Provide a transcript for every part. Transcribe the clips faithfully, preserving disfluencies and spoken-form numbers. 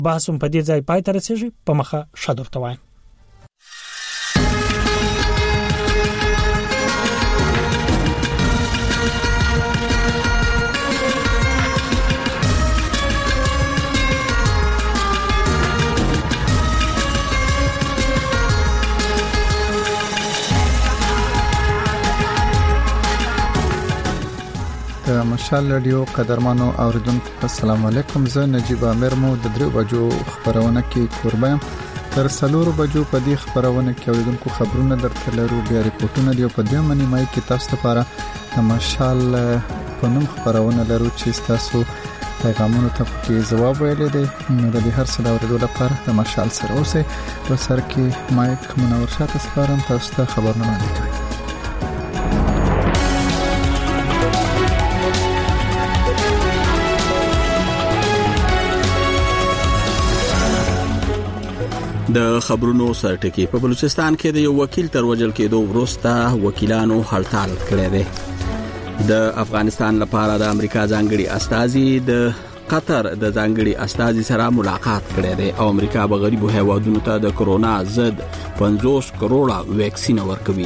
بحث په دې ځای پای ته رسیږي. په مخه شادور ته وایم. مشال رادیو قدرمنو اوریدونکو السلام علیکم. زه نجیب امیر مو د درو بجو خبرونه کې قربان تر څلور بجو په دې خبرونه کې اوریدونکو خبرونه درته لرو. بیا ریپورتونه دی په دې منی مای کې تاسو لپاره د مشال په نوم خبرونه لرو چې تاسو پیغامونو ته کې جواب ویلې دي. نو د هر څه د اوریدو لپاره د مشال سره اوسه په سر کې مایک منور شاته سپارم تاسو ته خبرونه وکړئ. د خبرونو سرټکی په بلوچستان کې د یو وکیل تر وژل کېدو وروسته وکیلانو هړتال کړی دی. د افغانستان لپاره د امریکا ځانګړي استازي د قطر د ځانګړي استازي سره ملاقات کړی دی او امریکا به غریبو هیوادونو ته د کرونا ضد پنځوس کروڑه ویکسین ورکوي.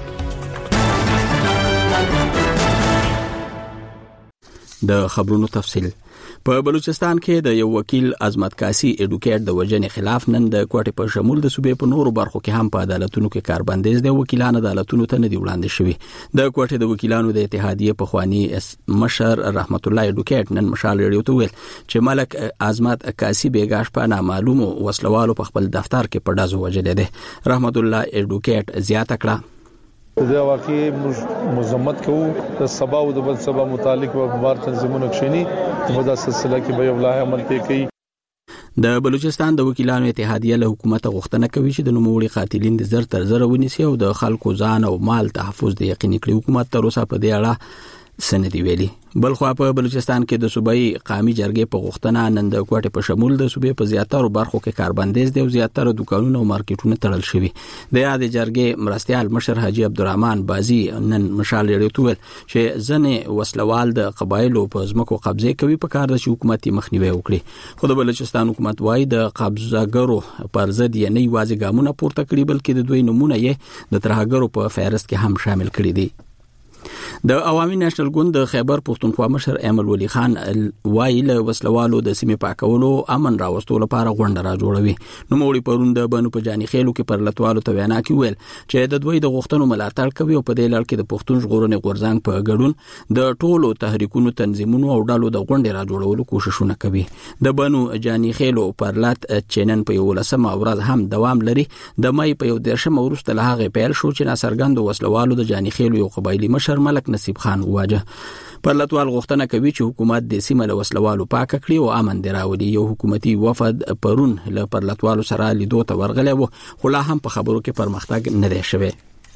د خبرونو تفصیل. په بلوچستان کې د یو وکیل عظمت کاسی اډوکیټ د وژنې خلاف نن د کوټې په شمول د صوبې په نورو برخو کې هم په عدالتونو کې کاربندیز د وکیلانو عدالتونو ته نه دی وړاندې شوی. د کوټې د وکیلانو د اتحادیې په خوانی مشر رحمت الله اډوکیټ نن مشال ریډیو ته ویل چې ملک عظمت کاسی بیګاش په نامعلومو وسلوالو په خپل دفتر کې په ډازو وژل دي. رحمت الله اډوکیټ زیاته کړه دا واقعي مزمت کوو د سبا او د بل سبا متعلق په بار تنظیمونو کښینی په دا سلسله کې به ولای عمل کوي. د بلوچستان د وکیلانو اتحادیه له حکومت غوښتنه کوي چې د نوموړي قاتلین د زر تر زر ونیسي او د خلکو ځان او مال تحفظ د یقیني کړي. حکومت تر اوسه په دې اړه سندې ویلي. بل خو په بلوچستان کې د صوبایي قومي جرګې په غوښتنه نن د کوټې په شمول د صوبې په زیاتره برخو کې کاربندیز دی او زیاتره دکانونه او مارکیټونه تړل شوي. د یادې جرګې مرستيال مشر حاجی عبدالرحمن بازی نن مشال ریډیو ته ویل چې ځنې وسلوال د قبایلو په ځمکو قبضه کوي په کار د حکومت مخنیوي وکړي. خو د بلوچستان حکومت وايي د قبضهګرو پر ضد یې نه یوازې ګامونه پورته کړي بلکې د دوی نمونه یې د ترهګرو په فهرست کې هم شامل کړي دي. د عوامي نېشنل ګوند د خیبر پښتونخوا مشر احمد ولی خان وایي له وسلوالو د سیمې پاکولو امن راوستلو لپاره غونډه را جوړوي. نو موري پرون د بنو په جاني خېلو کې پر لټوالو ته وینا کوي ویل چې د دوی د غوښتنو ملاتړ کوي او په دې لړ کې د پښتون ژغورنې غورځنګ په ګډون د ټولو تحریکونو تنظیمونو او ډلو د غونډې را جوړولو کوششونه کوي. د بنو جاني خېلو پر لټ چینن په یو لسمه ورځ هم دوام لري. د مای په یو دیرشم وروسته له هغه پیل شو چې ناصرګند وسلوالو د جاني خېلو یو قبایلی مشر ملک نصیب خان واجه. پر لټوال غوښتنه کوي چې حکومت د سیمه له وسلوالو پاک کړي او امن دراوړي. یو حکومتي وفد پرون له پر لټوالو سره لیدو ته ورغلی و خو لا هم په خبرو کې پرمختګ نه دی شوی.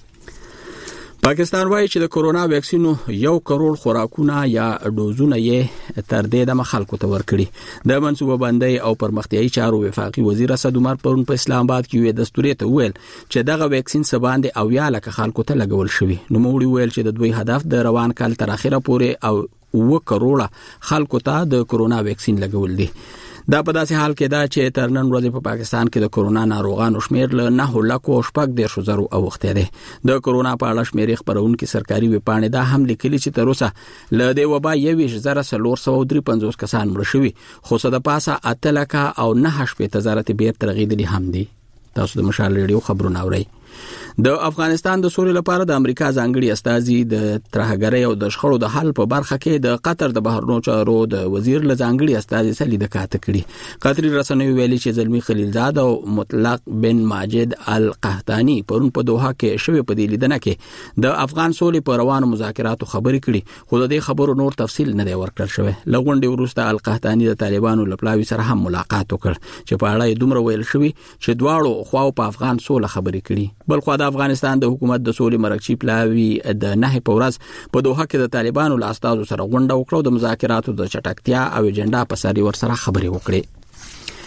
پاکستان وايي چې د کرونا ویکسینو یو کروڑ خوراکونه یا ډوزونه یې تر دې د خلکو ته ورکړي. د منصوبه بندۍ او پرمختیایي چارو وفاقي وزیر اسد عمر پرون په اسلام آباد کې یو دستوري ته ویل چې دغه ویکسین سباندې او یا لکه خلکو ته لګول شوی. نو موږ ویل چې د دوی هدف د روان کال تر اخره پورې او و کروڑه خلکو ته د کرونا ویکسین لګول دي. دا په داسې حال کې دا چې تر نن ورځې په پاکستان کې د کرونا ناروغانو شمېر له نه لکو شپږ دیرشو زرو اوښتی دی. د کرونا په اړه شمېرې خپرونکي سرکاري ویبپاڼې دا هم لیکلي چې تر اوسه له دې وبا یویشت زره څلور سوه درې پنځوس کسان مړه شوي خو څه د پاسه اته لکه او نهه شپېته زره ترې بیرته رغېدلي هم دي. تاسو د مشال ریډیو خبرونه اورئ. د افغانستان د سولې لپاره د امریکا ځانګړي استازي د ترهګرۍ او د شخړو د حل په برخه کې د قطر د بهرنیو چارو د وزیر له ځانګړي استازي سره لیدکاته کړي. قطري رسنیو ویلي چې زلمی خلیلزاد او مطلق بن ماجد القحطاني پرون په دوحه کې شوی په دې لیدنه کې د افغان سولې په روانو مذاکراتو خبرې کړي خو د دې خبرو نور تفصیل نه دی ورکړل شوی. لغونډې وروسته القحطاني د طالبانو لپلاوي سره هم ملاقات وکړ چې په اړه دومره ویل شوی چې دواړو خواو په افغان سوله خبرې کړي. بل خو د افغانستان د حکومت د سولې مرکزی پلاوی د نه په ورځ په دوحه کې د طالبانو له استازو سره غونډه وکړه او د مذاکراتو د چټکتیا او ایجنډا په ساري ور سره خبرې وکړې.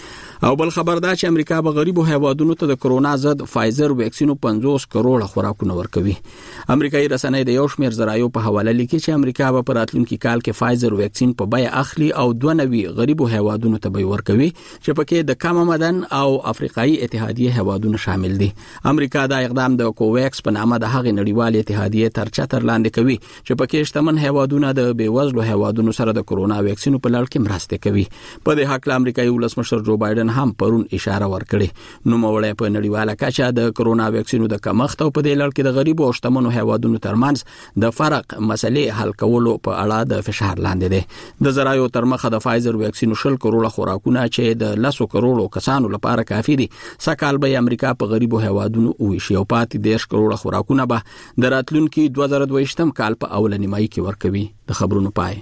او بل خبر دا چې امریکا به غریبو هیوادونو ته د کرونا ضد فایزر ویکسینو پنځوس کروڑه خوراکونه ورکوي. امریکایي رسنۍ د یو شمېر ذرایعو په حواله لیکي چې امریکا به په راتلونکي کال کې فایزر ویکسین په بیه اخلي او دوه نوي غریبو هیوادونو ته به ورکوي چې پکې د کم آمدن او افریقایي اتحادیه هیوادونو شامل دي. امریکا دا اقدام د کوویکس په نامه د هغې نړیوال اتحادیه تر چتر لاندې کوي چې پکې شتمن هیوادونه د بیوزلو هیوادونو سره د کرونا ویکسینو په لړ کې مرسته کوي. په دې حق امریکایي ولسمشر جو بایدن هم پرون اشاره ورکړې. نو موړې په نړیواله کچه د کرونا ویکسینو د کمښت او په دې لړ کې د غریبو او شتمنو هیوادونو ترمنځ د فرق مسلې حل کولو په اړه د فشار لاندې ده. د زرایو تر مخه د فایزر ویکسینو شل کروڑه خوراکونه چې د لسو کروڑو کسانو لپاره کافي دي سکهال به امریکا په غریبو هیوادونو ویشي او پاتې دیش کروڑه خوراکونه به د راتلونکي دوه زره دوه ویشتم کال په اول نیمایي کې ورکوي. د خبرونو پای.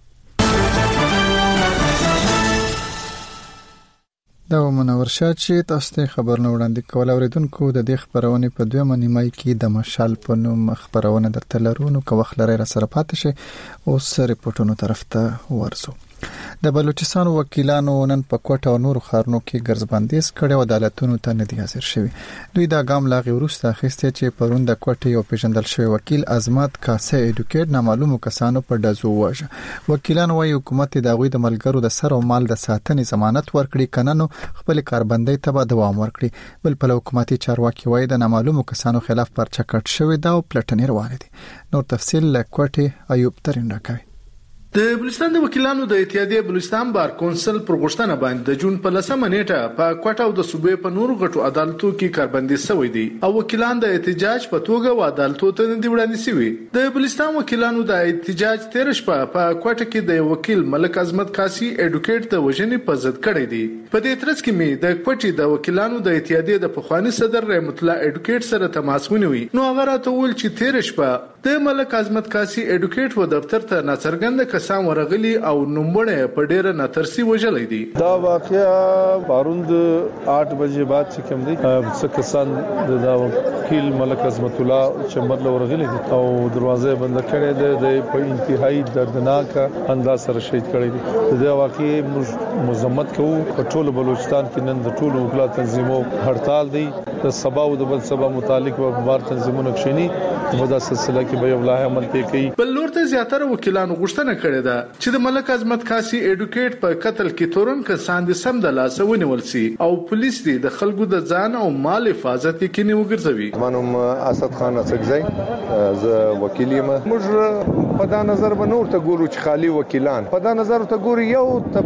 دا منور شاه چې تاسو ته خبرونه وړاندې کول اوریدونکو د دې خبرونه په دوه نیمایي کې د مشال په نوم خبرونه درته لرو. نو که وخت لري را سره پاتې شي او سره پټونو طرف ته ورسو. د بلوچستان وکیلانو نن په کوټه او نور خارنو کې ګرځبندیز کړي او عدالتونو ته نه دي حاضر شوي. دوی دا ګام لاغي ورسته اخیسته چې پرون د کوټه یو پیژندل شوی وکیل ازمات کاسه ایډوکیټ نامعلومو کسانو په دزو واژه. وکیلان وايي حکومت د غوي د ملګرو د سر او مال د ساتنې ضمانت ورکړي کنه خپل کاربندۍ ته به دوام ورکړي. بل په حکومتي چارواکي وايي د نامعلومو کسانو خلاف پرچه کټ شوی دا او پلټنې روانه دي. نور تفصیل له کوټه ایوب ترين راکوي. د بلوچستان د وکیلانو د اتحادیه بلوچستان بار کونسل پر غوښتنه باندې د جون په لسمه نیټه په کوټه او د صوبې په نورو غټو عدالتو کې کاربندي شوی دي او وکیلان د احتجاج په توګه و عدالتو ته نه دی وړاندې شوی. د بلوچستان وکیلانو د احتجاج تیر شپه په کوټه کې د وکیل ملک عظمت کاسي ایډوکیټ د وژنې په ضد کړی دی. په دې ترڅ کې می د کوټې د وکیلانو د اتحادیه د پخوانی صدر رحمت الله ایډوکیټ سره تماس ونیوي. نو هغه راته ویل چې تیر شپه د ملک عظمت کاسي ایډوکیټ و دفتر ته ناڅرګند کسان ورغلي او نومونه په ډیره ناترسي وژلې دي. دا واقعیا باروند आठ بجې بعد چې کوم دي څه کسان د وکیل ملک عظمت الله چمبر ورغلي دي او دروازه بند کړي دي د په انتهایی دردناک انداز سره شهید کړي دي. دا واقعي مذمت کوو. په ټول بلوچستان کې نن د ټول وکلا تنظیمو هړتال دي. د سبا او د بل سبا متعلق په بار تنظیمونو کښینی په دا سلسله کې به یو لایحه عمل کوي. بل لورته زیاتره وکیلانو غوښتنه کړې ده چې د ملک عظمت کاسي ایډوکیټ په قتل کې تورن کسان دي سم د لاس ونیول سي او پولیس دي د خلکو د ځان او مال حفاظت کې نیو ګرځوي. منم اسد خان اسدزی ز وکیل یم. موږ په دا نظر به نور ته ګورو چې خالی وکیلان په دا نظر ته ګورو یو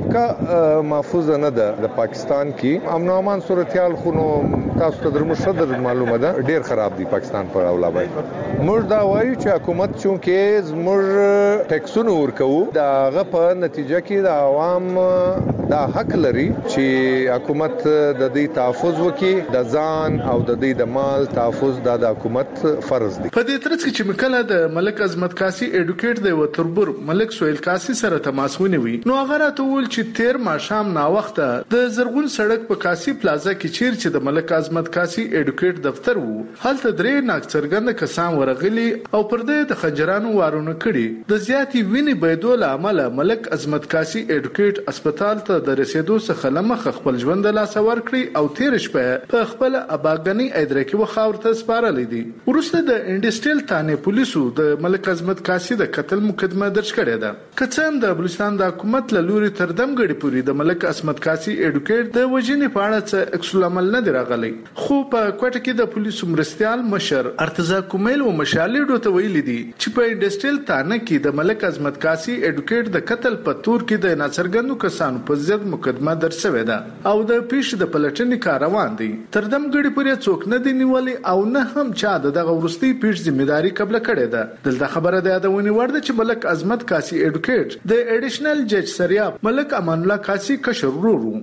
طبقه محفوظ نه ده د پاکستان کې. امن او امان صورتحال خو نو تاسو ته درمو صدر معلومه ده ډیر خراب دی پاکستان پر اولابای. موږ دا وایو چې حکومت چونکه زموږ ټیکسونه ورکوو دا غ په نتیجه کې د عوام دا حق لري چې حکومت د دې تحفظ وکړي. د ځان او د دې د مال تحفظ د حکومت فرض دی. په دې ترڅ کې چې مکله د ملک عظمت کاسي ایډوکیټ د وتربر ملک سویل کاسي سره تماس ونیوي. نو هغه راته ویل چې تیر ماښام نا وخته د زرغون سړک په کاسي پلازا کې چیر چې د ملک عظمت کاسي ایډوکیټ دفتر وو هلته درې ناکڅرګند کسان ورغلي او پر دې د خنجرانو وارونه کړي. د زیاتی ویني بيدول عمل ملک عظمت کاسي ایډوکیټ هسپتال ته د رسیدو څخه لمخ خپل ژوند لا سور کړی او تیر شپه په خپل اباګنی ادرکه وخاورته سپارلې دي. ورسته د انډستریل تانه پولیسو د ملک عظمت کاسي د قتل مقدمه درج کړې ده. کڅم د بلوچستان د حکومت له لوري تر دمګړي پوری د ملک عظمت کاسي ایډوکیټ د وژنې په اړه څه عکس العمل نه دی راغلی. خو په کوټه کې د پولیسو مرستيال مشر ارتضا کومیل او مشالې ډوته ویلي دي چې په انډستریل تانه کې د ملک عظمت کاسي ایډوکیټ د قتل په تور کې د ناڅرګندو کسانو په ضد مقدمه درج شوې ده او د پیش د پلټنې کار روان دي. تر دمګړي پورې څوک نه دی نیولي او نه هم چا دغه ورستي پیش ځمېداري قبل کړې ده. دلته خبره ده د ونی ورده چې ملک عظمت کاسي ایډوکیټ د اډیشنل جج سریاب ملک امان الله کاسي کشر ورو.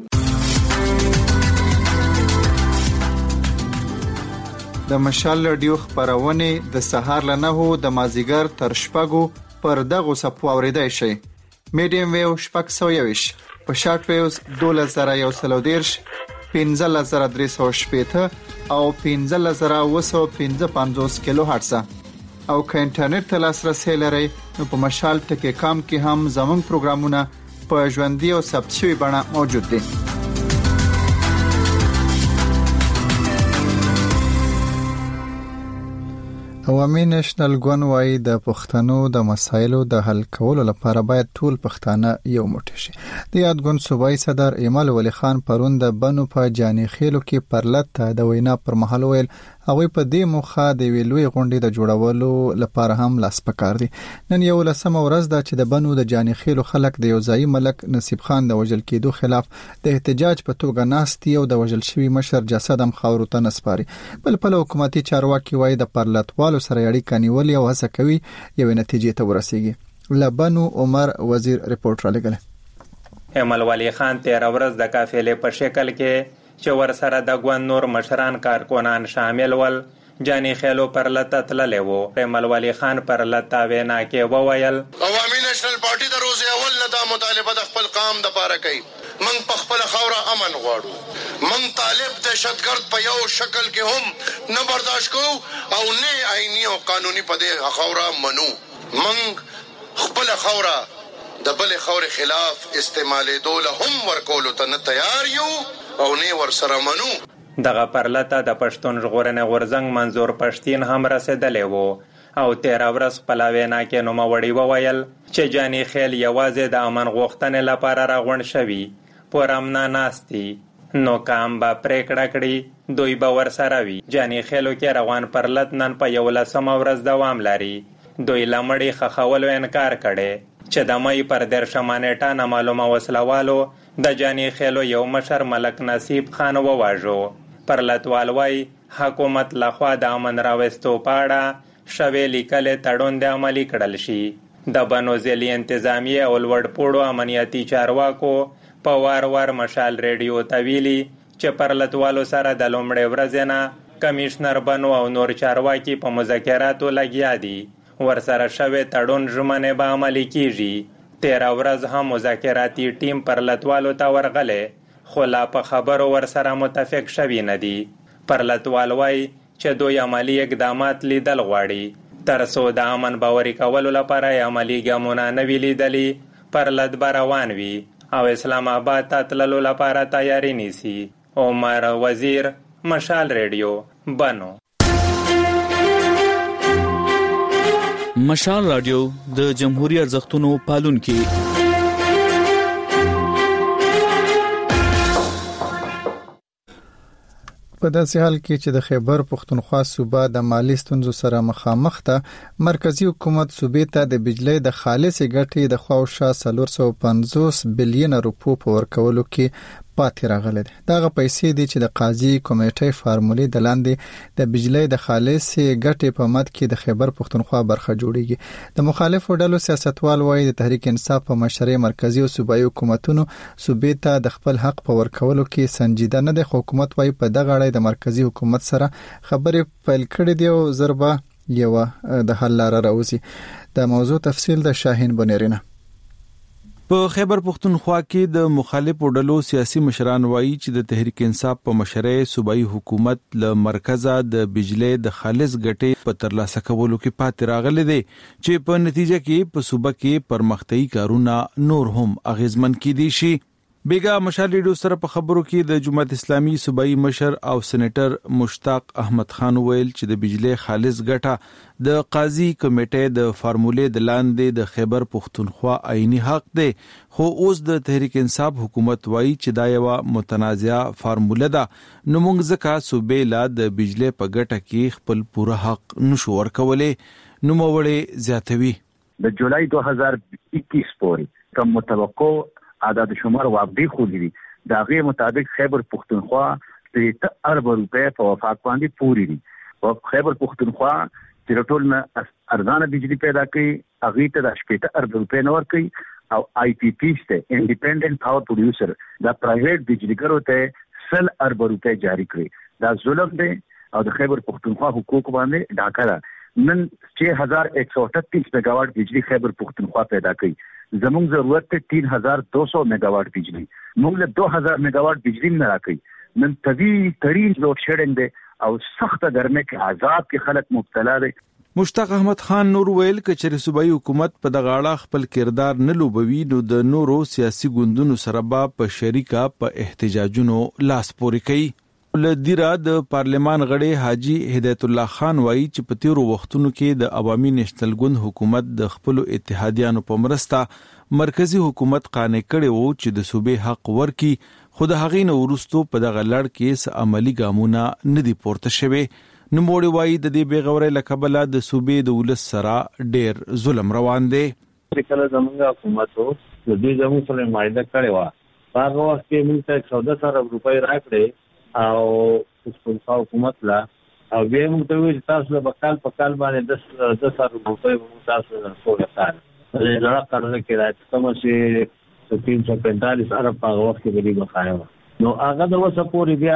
د مشال رادیو خبرونه د سهار له نهو د مازیګر تر شپږو پر دغه سپو اوریدای شي. میډیم ویو شپږ سوه یوش په شارټ ویوز دوله زره یو سل دیرش پنځه زره درې سوه شپېته او پنځه زره اوه سوه پنځه پنځوس کیلو هرتز او که انټرنیټ ته لاسرسی لرئ نو په مشال ټکی کام کې هم زموږ پروګرامونه په ژوندۍ او ثبت شوي بڼه موجود دي. عوامي نېشنل ګوند وايي د پښتنو د مسایلو د حل کولو لپاره باید ټول پښتانه یو موټی شي. د یاد ګوند صوبایي صدر ایمل ولی خان پرون د بنو په جاني خېلو کې پرلط د وینا پر مهال ویل هغه په دې مخه د ویلوي غونډې د جوړولو لپاره هم لاس پکار دي. نن یو لسمه ورځ ده چې د بنو د جاني خېلو خلک د یوځای ملک نصیب خان د وجل کېدو خلاف د احتجاج په توګه ناستي او د وجل شوی مشر جسد هم خاورو ته نسپاري. بل په حکومتي چارواکي وايي د پرلط سره اړیکه نیولې او هڅه کوي یو نتیجې ته ورسیږي. لبنو عمر وزیر ریپورت را لګل. ایمل ولی خان تیر ورځ د قافلې په شکل کې چې ور سره د ګوند نور مشران کارکونان شامل ول جاني خېلو پر لته تللې وو. ایمل ولی خان پر لته وینا کې وویل عوامي نېشنل پارټي د روز اول نه دا مطالبه د خپل قام د پاره کوي. من په خپل خوره امن غواړو. من طالب دهشتګرد په یو شکل کې هم نه برداشت کوو او نه آئینی او قانوني په دې خوره منو. من خپل خوره د بل خورې خلاف استعمالېدو له هم ورکولو ته نه تیار یو او نه ورسره منو. دغه پرلته د پښتون ژغورنې غورځنګ منظور پښتين هم رسېدلی وو او تیر ورځ خپل وینا کې نوموړي وویل چې جاني خېل یوازې د امن غوښتنې لپاره راغونډ شوي پر امنا ناستی نو کام با پریکړه کړي دوی به ورسره وي. جاني خېلو کې روان پرلط نن په یولسمه ورځ دوام لري. دوی لمړي خخولو انکار کړي چې د مې پر دیرشمه نیټه نامعلومه وسلوالو د جاني خېلو یو مشر ملک نصیب خان وواژو. پرلطوال وايي حکومت لخوا د امن راوستو پاړه شوی لیکلې تړون د عملي کړل شي. د بنو ضلعي انتظامیه او لوړ پوړو امنیتي چارواکو په وار وار مشال ریډیو ته ویلي چې پرلطوالو سره د لومړۍ ورځې نه کمیشنر بنو او نور چارواکي په مذاکراتو لګیا دي. ورسره شوی تړون ژمنې به عملي کیږي. تیره ورځ هم مذاکراتي ټیم پرلطوالو ته ورغلی خو لا په خبرو ورسره متفق شوي نه دي. پرلطوال وایي چې دوی عملي اقدامات لیدل غواړي تر څو د امن باوري کولو لپاره عملي ګامونه نه وي لیدلي. پرلط به روان وي او اسلام آباد ته تللو لپاره تیاری نیسي. عمر وزیر، مشال ریډیو، بنو. مشال رادیو د جمهوریت ارزښتونو پالونکي. په داسې حال کې چې د خیبر پښتونخوا صوبه د مالی ستونزو سره مخامخ ده، مرکزی حکومت صوبې ته د بجلی د خالصې ګټې د خواوشا څلور سوه پنځوس بلین روپو په ورکولو کې پاتې راغلي دي. دغه پیسې دي چې د قاضي کمیټې فارمولې د لاندې د بجلی د خالصې ګټې په مد کې د خیبر پښتونخوا برخه جوړیږي. د مخالفو ډلو سیاستوال وایي د تحریک انصاف په مشرۍ مرکزی او صوبایي حکومتونو صوبې ته د خپل حق په ورکولو کې سنجیده نه دي. حکومت وایي په دغه اړه د مرکزی حکومت سره خبرې پیل کړې دي او ضربه یو د حل لاره راوځي. د موضوع تفصیل د شاهین بنيرینه. په خیبر پښتونخوا کې د مخالفو ډلو سیاسي مشران وایي چې د تحریک انصاف په مشرۍ صوبایي حکومت له مرکزه د بجلی د خالص ګټې په ترلاسه کولو کې پاتې راغلي دي چې په نتیجه کې په صوبه کې پرمختیايي کارونه نور هم اغیزمن کیدي شي. بیگا مشال ریډیو سره په خبرو کې د جماعت اسلامي صوبایي مشر او سېنیټر مشتاق احمد خان ویل چې د بجلی خالص ګټه د قاضي کمیټې د فارمولې د لاندې د خیبر پښتونخوا آئینی حق دی، خو اوس د تحریک انصاف حکومت وایي چې دا یو متنازعه فارموله ده، نو موږ ځکه صوبې لا د بجلی په ګټه کې خپل پوره حق نشو ورکولای. نو موړې زیاتوي د جولای دوه هزار اکیس پورې کوم متوقع عدد شمار وابدي خولی دا غي مطابق خیبر پختونخوا ته ارب روپے په وفاق باندې پوری دي. او خیبر پختونخوا چې ټول نه ارزانه بجلی پیدا کوي اغه ته د شپږ ارب روپے نور کوي او آی پی پی ته انډیپندنت پاور پروډوسر دا پرایویټ بجلیګرو ته سل ارب روپے جاری کړی. دا ظلم دی او د خیبر پختونخوا حقوق باندې ډاکا ده. نن छह हज़ार एक सौ अड़तीस मेगावाट बिजली खैबर पुख्तनख्वा पैदा की. जमूंग जरूरत थे तीन हजार दो सौ मेगावाट बिजली, मूंग दो हजार मेगावाट बिजली में राखी. नन तवी तरीन लोड शेडिंग दे और सख्त गर्मी के आजाब के खलक मुब्तला दे. مشتاق احمد خان نور ویل ک چې صوبایي حکومت په دغه اړه خپل کردار نه لوبوي نو د نورو سیاسي ګوندونو سره به په شریکه په احتجاجونو لاس پورې کوي. لدیرا د پارلمان غړي حاجی هدایت الله خان وایي چې په تیرو وختونو کې د عوامي نېشنل ګوند حکومت د خپل اتحادیانو په مرسته مرکزی حکومت قانع کړي وو چې د صوبې حق ورکي، خو د هغې نه وروسته په دغه لړ کې څه عملي ګامونه نه دي پورته شوي. نوموړي وایي د دې بېغورۍ له کبله د صوبې د ولس سره ډېر ظلم روان دی. کله زموږ حکومت و د دې زموږ سره معاهده کړې وه، هغه وخت کې موږ ته چودہ سوه روپۍ راکړې او خپلخوا حکومت لا او بیا موږ ته ویل تاسو به کال په کال باندې دس سوه روپۍ موږ تاسو ته ټول کال د لړ قرض کې راځي کوم چې تین سو پینتالیس ارب په وخت کې بلی بخایو. نو هغه د وسه پوری بیا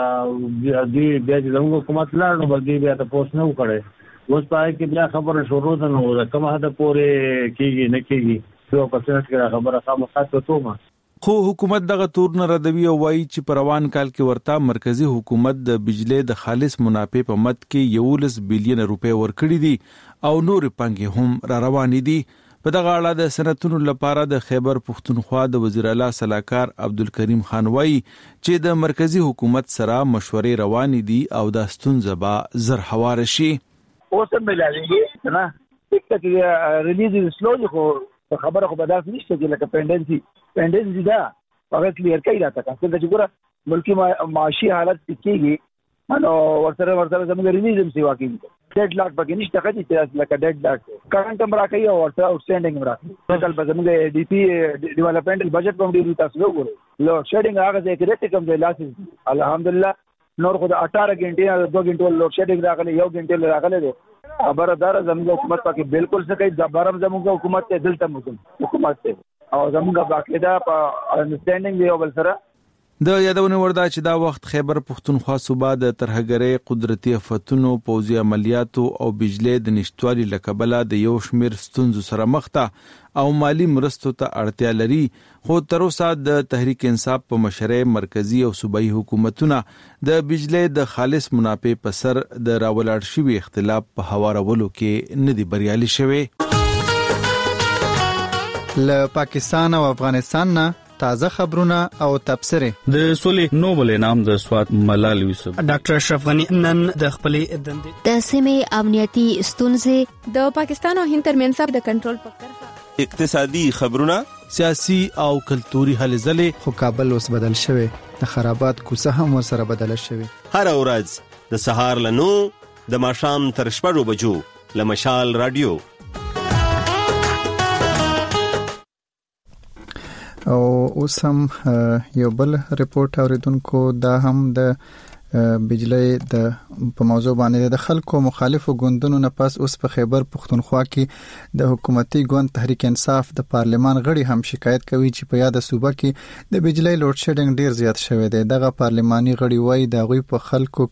دې بیا د موږ حکومت لاړ نو بلګي بیا ته پوس نه وکړي. اوس پای کې بیا خبره شروع ده نو کومه هدا پوری کېږي نه کېږي څو پرسنټ کې خبره خامخا ته ما خو حکومت دغه تور نه ردوي او وایي چې په روان کال کې ورته مرکزی حکومت د بجلی د خالص منافع په مد کې یولس بیلیون روپۍ ورکړي دي او نور پنګې هم را روانې دي. په دغه اړه د صنعتونو لپاره د خیبر پښتونخوا د وزیر اعلی صلاحکار عبدالکریم خان وایي چې د مرکزی حکومت سره مشورې روانې دي او د ستونزه به زر هوار شي. اوس هم ملایږي نه ټیک ټاک ریلیز سلولي خو خبره خو بدل نشته چې لکه پینډنسي پینډنسي دا هغه کلیر کوي راته څنګه چې ګوره ملکی معاشي حالت کېږي نو ورسره ورسره زموږ ریلیزم سیوا کوي ډیډ لاک پکې نشته کړي چې لکه ډیډ لاک کرنټ هم راکوي او ورسره آوټسټینډینګ راکوي کله به زموږ ډي پی ډیولپمنټل بجټ په ډیرو تاسو وګورئ لوډ شیډینګ هغه ځای کې ریټ کم دی لاسې الحمدلله نور خو د اټاره غنټې دو غنټو لوډ شیډینګ راغلی یو غنټه راغلی دی خبردار زموږ حکومت پکې بالکل څه کوي جبرم زموږ حکومت ته دلته حکومت ته او زموږ باقاعده په انډرستانډینګ دی او بل سره د یادونه وردا چې دا وخت خیبر پښتونخوا صوبه د ترهګرۍ قدرتي آفتونو پوځي عملیاتو او بجلی د نشټوالي لکبله د یو شمیر ستونزو سره مخ ته او مالی مرستو ته اړتیا لري. خو تر اوسه د تحریک انصاف په مشرۍ مرکزی او صوبایي حکومتونه د بجلی د خالص منافع په سر د راولاړ شوي اختلاف په هوارولو کې نه دي بریالي شوي. له پاکستان او افغانستان نه تازه خبرونه او تبصره. د سولې نوبل انعام د سوات ملال یوسف ډاکټر اشرف غنی نن د خپلې دندې د سیمې امنیتي ستونزې د پاکستان او هند ترمنځ د کنټرول په کرښه اقتصادي خبرونه سیاسي او کلتوري هلې ځلې. خو کابل اوس بدل شوی د خرابات کوڅه هم ورسره بدل شوی. هر ورځ د سهار له نو د ماښام تر شپږو بجو له مشال رادیو او اوس هم یو بل ریپورت اوریدونکو دا هم د بجلی د په موضوع باندې د خلکو مخالفو ګوندونو نه پس اوس په خیبر پښتونخوا کې د حکومتي ګوند تحریک انصاف د پارلمان غړي هم شکایت کوي چې په یاد صوبه کې د بجلی لوډ شیډینګ ډیر زیات شوی دی. دغه پارلماني غړي وایي د غوي په خلکو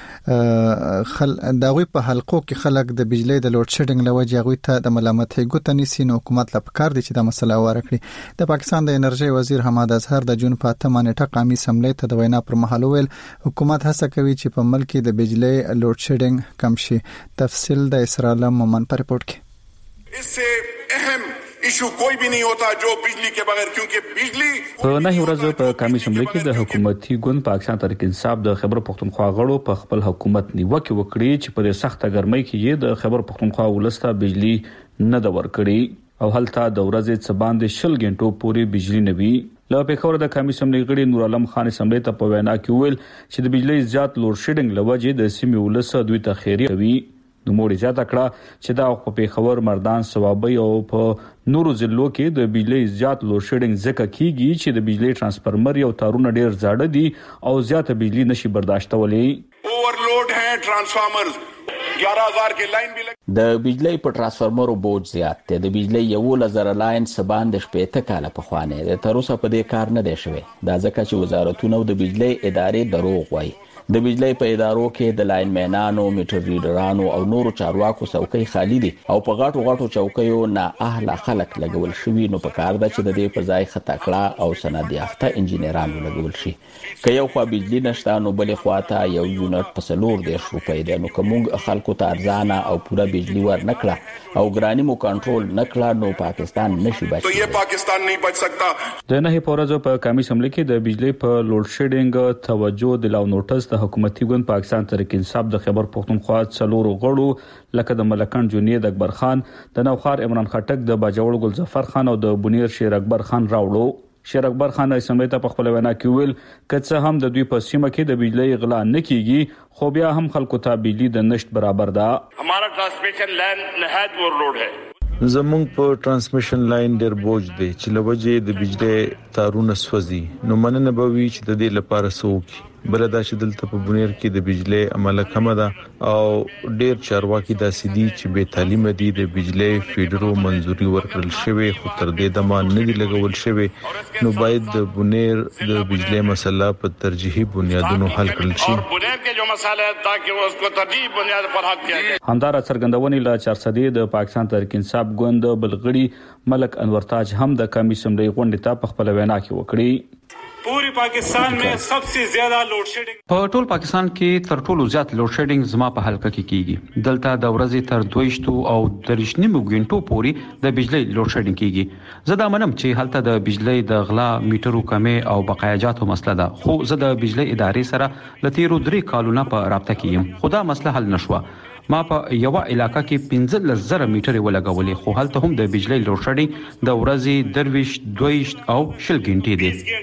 کې خل د غوي په حلقو کې خلک د بجلی د لوډ شیډینګ لوجه غوي ته د ملامتۍ ګوت نیسي نو حکومت لا پکار دي چې د مسله واره کړي. د پاکستان د انرژي وزیر حماد اظهر د جون په اتمه نیټه قومي اسمبلی ته د وینا پر مهال ویل حکومت هڅه کوي چې په ملک کې د بجلی لوډ شیډینګ کم شي. تفصیل د اسرائیل مومن پر رپورت کې. اس سے اہم ایشو کوئی بھی نہیں ہوتا جو بجلی کے بغیر کیونکہ بجلی په نه ورځو په قومي اسمبلی کې د حکومتي ګوند پاکستان تحریک انصاف د خیبر پښتونخوا غړو په خپل حکومت نیوکه وکړي چې په سخته ګرمۍ کې یې د خیبر پښتونخوا ولسته بجلی نه د ورکړي او هلته د ورځې څه باندې شل غنټو پورې بجلی نه وي. له پیښور د قومي اسمبلی غړي نور عالم خان اسمبلی ته په وینا کې ویل چې د بجلی زیات لوډ شیډینګ لوجه د سیمې ولس دوی ته خیری کوي. نو موږ زیاته کړه چې دا په پیښور مردان ثوابي او په نورو ضلعو کې د بجلی زیات لوډ شیډینګ ځکه کیږي چې د بجلی ترانسفارمر یو تارونه ډیر زاړه دي او زیاته بجلی نشي برداشتولای. اوورلوډ ہے ټرانسفارمر ग्यारह हज़ार के लाइन भी د بجلی په ترانسفارمرو بوج زیات دی. د بجلی یو لزر لاین سبان د شپېته کاله په خوانه د تر اوسه په دې کار نه دی شوی. دا ځکه چې وزارتونه د بجلی ادارې دروغ وایي. د بجلی په ادارو کې د لاین مینانو، میټر ریډرانو او نورو چارواکو څوکۍ خالی دي او په غاټو غاټو چوکیو نه اهل خلک لګول شوي. نو په کار ده چې د دې په ځای خطا کړه او سند یافته انجینرانو لګول شي. که یو خوا بجلی نشته نو بلې خواته یو یونټ په څلور دېرش روپۍ دی. نو که موږ خلکو ته ارزانه او پوره بجلی ور نه کړه او ګراني مو کنټرول نه کړه نو پاکستان نشي بچ تو یہ پاکستان نہیں بچ سکتا. د نه په ورځو په قومي اسمبلی کې د بجلی په لوډ شیډینګ توجه د لاو نوټس د حکومتي ګوند پاکستان تحریک انصاف د خیبر پختونخوا څلورو غړو لکه د ملکند جنید اکبر خان، د نوخار عمران خټک، د باجوړ ګل ظفر خان او د بنیر شیر اکبر خان راوړو. شیر اکبر خان اسمبلی ته په خپل وینا کې ویل کڅه هم د دوی په سیمه کې د بجلی غلا نه کیږي، خو بیا هم خلکو ته بجلی د نشټ برابر ده. हमारा ट्रांसमिशन लाइन नहायत ور روډ है. زمونږ په ترانسمیشن لاین ډیر بوج دی چې لوجه د بجلی تارونه سوځي، نو مننه به وی چې د دې لپاره سوکي بل دا چې دلته په بنیر کې د بجلی عمله کم ده او ډیر چارواکي د سیدي چې به تعلیم دي د بجلی فیډرو منځوري ورکړل شوی، خو تر دې دمه نه دی لګول شوی، نو باید د بنیر د بجلی مسله په ترجیحي بنیادونو حل کړل شي. بنیر کې جو مسله ہے تاکہ اس کو ترجیحي بنیاد پر حل کیا جائے. همدار څرګندونې لا چار صدې د پاکستان تحریک انصاف ګوند بلغړي ملک انور تاج هم د کمی اسمبلی غونډې ته په خپل وینا کې وکړي. پوری پاکستان میں سب سے زیادہ لوډ شیډینګ په ټول پاکستان کې تر ټولو زیات لوډ شیډینګ زما په حلقه کې کیږي. دلته د ورځې تر دویشتو او درشنیمو غنټو پوري د بجلی لوډ شیډینګ کیږي. زه دا منم چې هلته د بجلی د غلا میټرو کمی او بقایاجاتو مسله ده، خو زه د بجلی ادارې سره لتیرو درې کالونه په رابطه کې یم، خو دا مسله حل نشوه. ما په یو علاقه کې پنځه لزر میټر ولګولې، خو هلته هم د بجلی لوډ شیډینګ د ورځې درویش دویشت او شل غنټې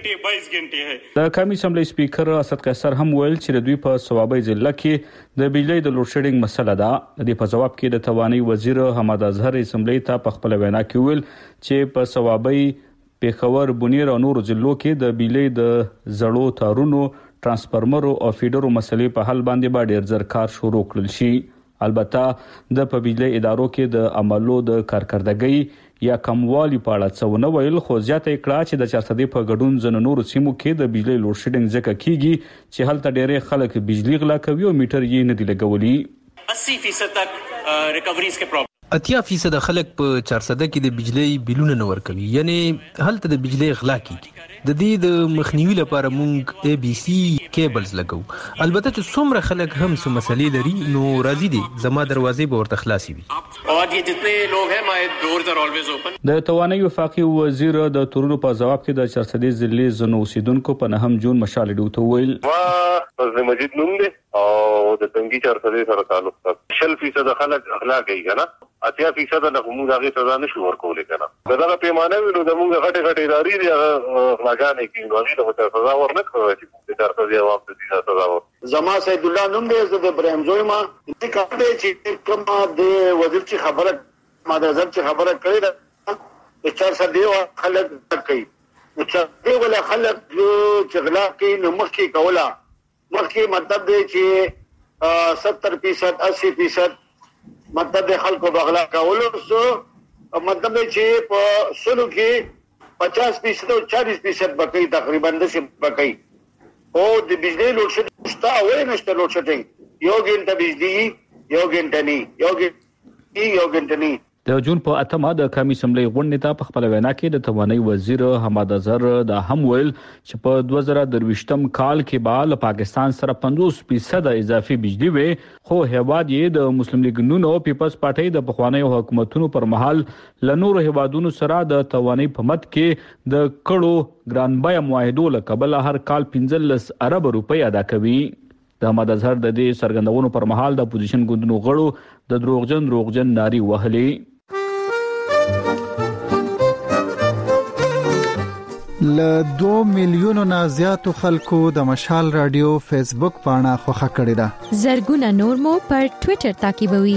دي. د کمی اسمبلی سپیکر اسد قیصر هم ویل چې دوی په صوابۍ ضلع کې د بجلی د لوډ شیډینګ مسله ده. د دې په جواب کې د توانایي وزیر حماد اظهر اسمبلی ته په خپل وینا کې ویل چې په صوابۍ، پیښور، بنیر او نورو ضلعو کې د بجلی د زړو تارونو، ترانسفارمرو او فیډرو مسلې په حل باندې به ډیر زر کار شروع کړل شي. البته د په بجلی ادارو کې د عملو د کارکردګۍ یا کموالی په اړه څه ونه ویل، خو زیاته کړه چې د چار صدې په ګډون ځنه نور سیمو کې د بجلی لوډ شیډینګ ځکه کیږي چې هلته ډېرې خلک بجلی غلا کوي او میټر یې نه دی لګولي. अस्सी फीसद तक रिकवरीज के problem اتیا فیصد خلک په چار صدې کې د بجلی بیلونه نه ورکوي، یعنی هلته د بجلی غلا کیږي. د دې د مخنیوي لپاره مونږ اي بي سي کیبلز لګو. البته چې څومره خلک هم څه مسلې لري نو راځي دي زما دروازې به ورته خلاصي وي. اور یہ جتنے لوگ ہیں my doors are always open. د توانایي وفاقي وزیر د تورونو په جواب کې د چار صدې ضلع زنو اوسیدونکو په نهم جون مشال ډیو ته ویل وا د مجید نوم دی او د تنګي چار صدې سره تعلق لري. شل فیصد خلک اخلاق کوي کنه، اتیا فیصد له موږ هغه سزا نشو ورکول کنه. دا پیمانه ویلو د موږ غټه غټه ادارې دی هغه نه کوي، نو هغه ته سزا ورنکړي چې چار صدې عوام ته سزا ور. زما سید الله نوم دی، زه د ابراهیم زوی ما د کار دی چې کومه د وزیر چې خبره ما د وزیر چې خبره کړې ده چار صدې خلک کوي، چې دی ولا خلک چې غلا کوي نو مخکې کوله مخکې مطلب دی چې ستر فیصد اسی فیصد مطلب د خلکو بغلا کولو، سو مطلب دی چې په سلو کې پچاس فیصد او چالیس فیصد بقای تقریبا د څه بقای او د بجلی لوډ شیډینګ شتا وې نشته. لوډ شیډینګ یو غنټه بجلی یو غنټه ني یو غنټه یو غنټه ني. د جون په اتمه د کمی اسمبلی غونډې ته په خپل وینا کې د توانایي وزیر حماد اظهر د هم ویل چې په دوه زره درویشتم کال کې به له پاکستان سره پنځوس فیصد اضافي بجلی وي، خو هیواد یې د مسلم لیگ نون او پیپلز پارټي د پخوانیو حکومتونو پر مهال له نورو هیوادونو سره د توانایي په مت کې د کړو ګرانبای معاهدو له کبله هر کال پنځلس ارب روپۍ ادا کوي. د حماد اظهر د دې څرګندونو پر مهال د اپوزیشن ګوندونو غړو د دروغجن دروغجن ناري وهلي. ل دو میلیونو نه زیاتو خلکو د مشال رادیو فیسبوک پاڼه خوښه کړې ده. زرګونه نور مو پر ټوئیټر تعقیبوي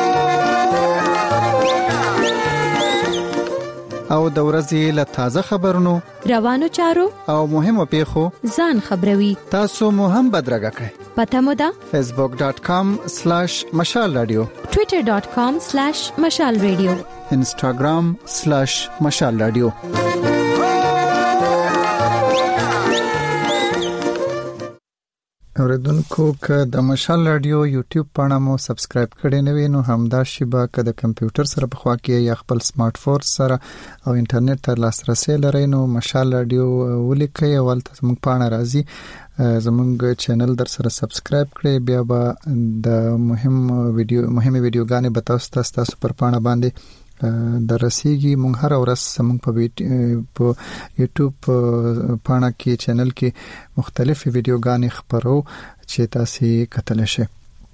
او د ورځې له تازه خبرونو، روانو چارو او مهمو پیښو ځان خبروي. تاسو مو هم بدرګه کړئ. پته مو ده facebook dot com slash mashal radio، twitter dot com slash mashal radio، instagram slash mashal radio. اوریدونکو که د مشال رادیو یوټیوب پاڼه مو سبسکرایب کړئ نه وي نو همدا شیبه که د کمپیوټر سره په خوا کې یا خپل سمارټ فون سره او انټرنیټ ته لاسرسي لرئ نو مشال رادیو ولیکئ او ولته زموږ پاڼه راځي، زموږ چینل در سره سبسکرایب کړئ، بیا به د مهم ویډیو مهمه ویډیوګانې به تاسو ته تاسو پر پاڼه باندې درسيږي. مونږ هر ورځ مونږ په په یوټیوب پاڼه کې چینل کې مختلفې ویډیوګانې خبرو چې تاسو کتلی شئ.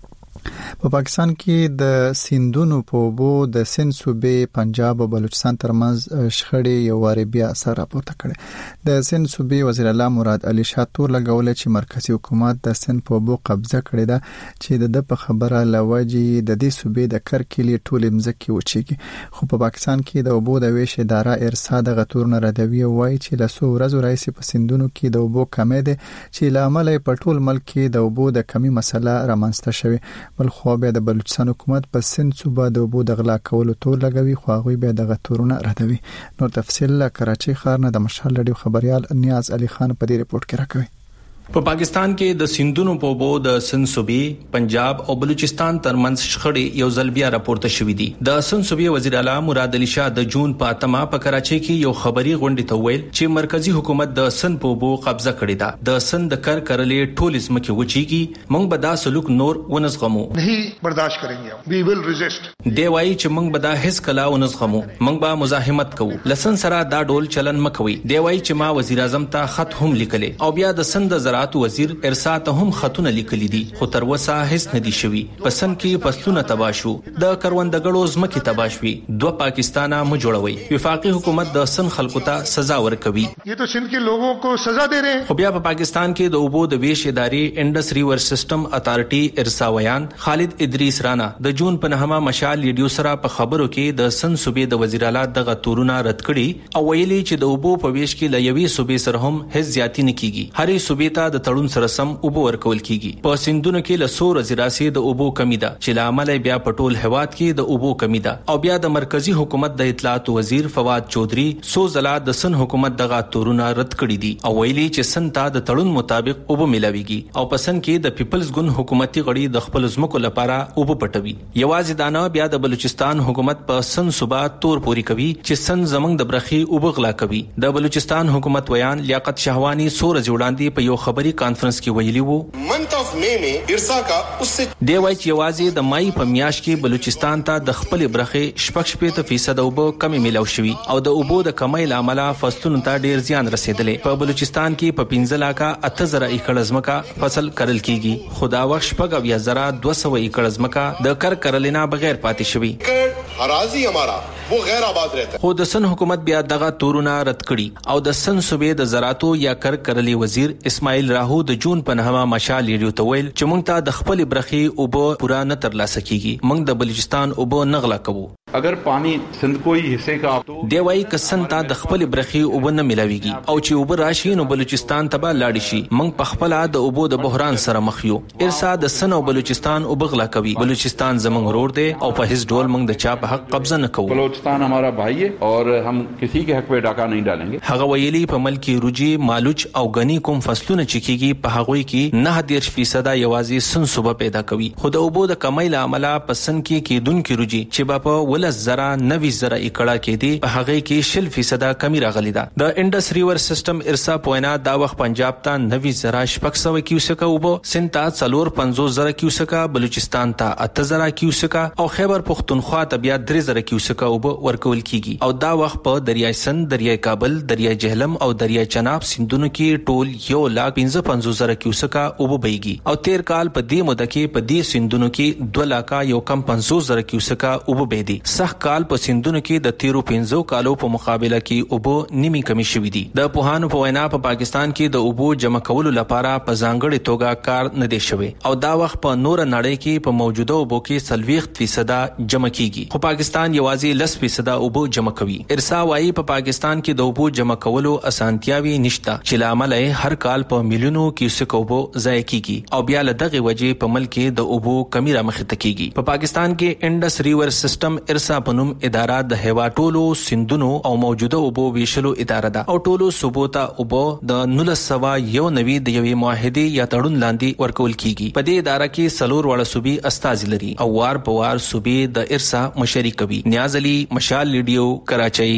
په پاکستان کې د سیندونو په بو د سند صوبې پنجاب او بلوچستان ترمنځ شخړې یو واری بیا سره راپورته کړي. د سند صوبې وزیر اعلی مراد علي شاه تور لګول چې مرکزی حکومت د سند په بو قبضه کړې ده چې د په خبره لوجي د دې صوبې د کرکلي ټول مزکی وچیږي. خو په پاکستان کې د اوبو د ویش اداره ارسا د غتور نه ردوی وای چې له سو ورځو راځي په سندونو کې د اوبو کمی ده چې لامل په ټول ملک کې د اوبو د کمی مسله رامنځته شوه. بل خو بیا د بلوچستان حکومت په سند صوبه د اوبو د غلا کولو تور لګوي، خو هغه بیا د غتورونه ردوي. نو تفصیل کراچي ښار نه د مشال رادیو خبريال نیاز علي خان په دې رپورت کې راکوي. په پاکستان کې د سندونو په بو د سند صوبې پنجاب او بلوچستان ترمنځ شخړې یو ځل بیا راپورته شوې دي. د سند صوبې وزیر اعلی مراد علي شاه د جون په اتمه په کراچي کې یو خبري غونډه ته ویل چې مرکزی حکومت د سند په بو قبضه کړې ده. د سند د کر کرلې ټول اسمکه وچیږي، موږ به دا سلوک نور ونزغمو نه برداشت کړئ. وی ویل ریزیسټ. دی وایي چې موږ به دا هیڅ کلا ونزغمو، موږ به مزاحمت کوو. لسن سره دا ډول چلن مکوي. دی وایي چې ما وزیر اعظم ته خط هم لیکلې او بیا د سند زراعت وزیر ارساته هم خطونه لیکلي دي، خو تر وسه هیڅ نه دي شوي. پسند کې فصلونه تباه شو، د کروندګړو ځمکې تباه شوي. دوه پاکستانه مو جوړوي. وفاقي حکومت د سند خلکو ته سزا ورکوي. یہ تو سندھ کے لوگوں کو سزا دے رہے ہیں. خو بیا په پاکستان کې د اوبو د ویش ادارې انډس ریور سیستم اتارټي ارسا ویان خالد ادریس رانا د جون په نهمه مشال ریډیو سره په خبرو کې د سند صوبې د وزیر اعلی دغه تورونه رد کړي او ویلي چې د اوبو په ویش کې لوي صوبې سره هم هیڅ زیاتی نه کیږي. هرې صوبې ته د تړون سره سم اوبو ورکول کیږي. په سندونو کې له سور زیراسي د اوبو کمی ده چې لامل بیا په ټول هواد کې د اوبو کمی ده. او بیا د مرکزی حکومت د اطلاعات وزیر فواد چودري سو زلا د سن حکومت دغه تورونه رد کړي دي او ویلي چې سن ته د تړون مطابق اوبو ملاويږي او پسند کې د پیپلز ګوند حکومتي غړي د خپل ځمکو لپاره اوبو پټوي. یوازې دانه بیا د بلوچستان حکومت په سن صوبا تور پوری کوي چې سن زمنګ د برخي اوبو غلا کوي. د بلوچستان حکومت ویان لیاقت شهوانی سور جوړاندې په یو خبري کانفرنس کې ویلي وو منت اف می می ارسا کا اس سے دی وای چې یوازې د مای په میاشت کې بلوچستان ته د خپل برخه شپږ شپږ فیصد اوبو کمی ملو شوی او د اوبو د کمی لامل فصلونو ته ډیر زیان رسیدلې. په بلوچستان کې په پنځه لاکه اته زره ایکړ ځمکه فصل کرل کیږي، خو دا وخت شپږ اویا زره دوه سوه ایکړ ځمکه د کر کرلینا بغیر پاتې شوی. اراضی ہمارا وہ غیر آباد رہتا ہے. خو د سن حکومت بیا دغه تورونه رد کړي او د سن صوبې د زراعتو یا کر کرلی وزیر اسماعیل راهو د جون په نهمه مشال ریډیو ته ویل چې موږ ته د خپل برخي اوبو پورا نه ترلاسه کیږي، موږ د بلوچستان اوبو نغلا کوو. اگر پانی سند کوئی حصے کا دی وای کسن ته د خپل برخي اوبو نه ملاويږي او چې اوبو راشي نو بلوچستان تبا لاړ شي. موږ په خپل د اوبو د بحران سره مخ یو. ارسا د سن او بلوچستان اوبو غلا کوي. بلوچستان زمونږ ورور دی او په هیڅ ډول موږ د چا په حق قبضه نه کوو. بلوچستان ہمارا بھائی ہے اور ہم کسی کے حق پہ ڈاکہ نہیں ڈالیں گے. هغه ویلي په ملک روجي مالوچ او غني کوم فصلونه چکیږي په هغه کې نه دېرش فیصد یوازې سن صوبه پیدا کوي. خو د اوبو د کمی لامل په سن کې کېدونکو روجي چې با په ولس زرا نوي زره ایکړه کې دي په هغه کې شل فیصد کمی راغلی ده. د انډس ریور سیستم ارسا پوینا دا وخت پنجاب ته نوي زره شپږ سوه کیوسکه اوبو، سند ته څلور پنځوس زره کیوسکه، بلوچستان ته اته زره کیوسکه او خیبر پختونخوا ته بیا درې زره کیوسکه اوبو ورکول کیږي. او دا وخت په دریای سند، دریای کابل، دریای جهلم او دریای چناب سندونو کې ټول یو لاک پنځه پنځوس زره کیوسکه اوبو بهيږي. او تیر کال په دې موده کې په دې سندونو کې دوه لاکه یو کم پنځوس زره کیوسکه اوبو بهدي. صح کال په سندونو کې د تیرو پنځو کالو په مقابله کې اوبو نیمه کمی شوې دي. د پوهانو په وینا په پاکستان کې د اوبو جمع کولو لپاره په ځانګړي توګه کار نه دی شوی او دا وخت په نور نړۍ کې په موجوده اوبو کې سلويخت فیصد جمع کیږي، خو پاکستان یوازې لس فیصد اوبو جمع کوي. ارسا وايي په پاکستان کې د اوبو جمع کولو اسانتیاوي نشته چې لامل یې هر کال په میلیونو کیوسک اوبو ضایع کیږي او بیا له دغه وجې په ملک کې د اوبو کمی رامخته کیږي. په پاکستان کې انډس ریور سیستم ارسا په نوم اداره د هوا ټولو سندونو او موجوده اوبو ویشلو اداره ده او ټولو صوبو ته اوبو د نولس سوه یو نوي د یوې معاهدې یا تړون لاندې ورکول کیږي. په دې اداره کې څلور واړه صوبې استازي لري او وار په وار صوبې د ارسا مشري کوي. نیاز علي، مشال ریډیو، کراچۍ.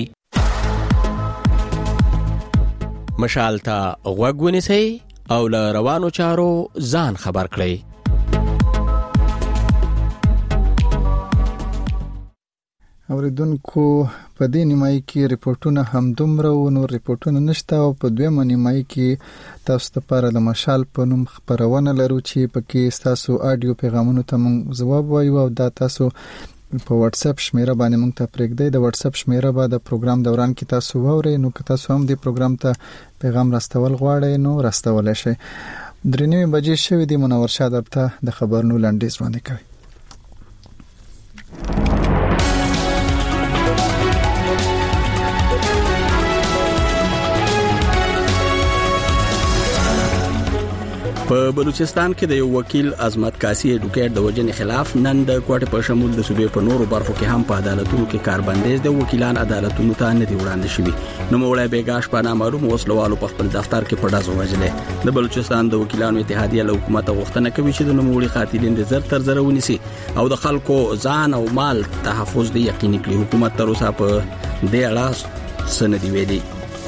مشال ته غوږ ونیسئ او له روانو چارو ځان خبر کړئ. اوریدونکو په دې نیمایي کې ریپورتونه هم دومره او نور ریپورتونه نشته او په دویمه نیمایي کې تاسو لپاره د مشال په نوم خبرونه لرو چې پکې تاسو آډیو پیغامونو ته موږ ځواب وایو او دا تاسو په واتس اپ شمیره باندې موږ ته پرېږدئ. د واتس اپ شمیره به د پروګرام دوران کې تاسو وورئ، نو که تاسو هم د پروګرام ته پیغام راستول غواړئ نو راستولای شئ. درې نیمې بجې شوې دي. منور شاه درته د خبرونو لنډیز وړاندې کوي. په بلوچستان کې د یو وکیل عظمت کاسی اډوکیټ د وجنې خلاف نن د کوټه په شمول د صوبې په نورو برخو کې هم په عدالتونو کې کاربندیز د وکیلان عدالتونو ته نه دی وړاندې شوی. نو موړی بیګاش په نامعلوم وسلوالو په خپل دفتر کې په ډزو وژلې. د بلوچستان د وکیلانو اتحادیه له حکومت غوښتنه کوي چې د نوموړي قاتلین د زر تر زر ونیسي او د خلکو ځان او مال تحفظ دی یقیني کړي. حکومت تر اوسه په دې اړه سندې ویلي.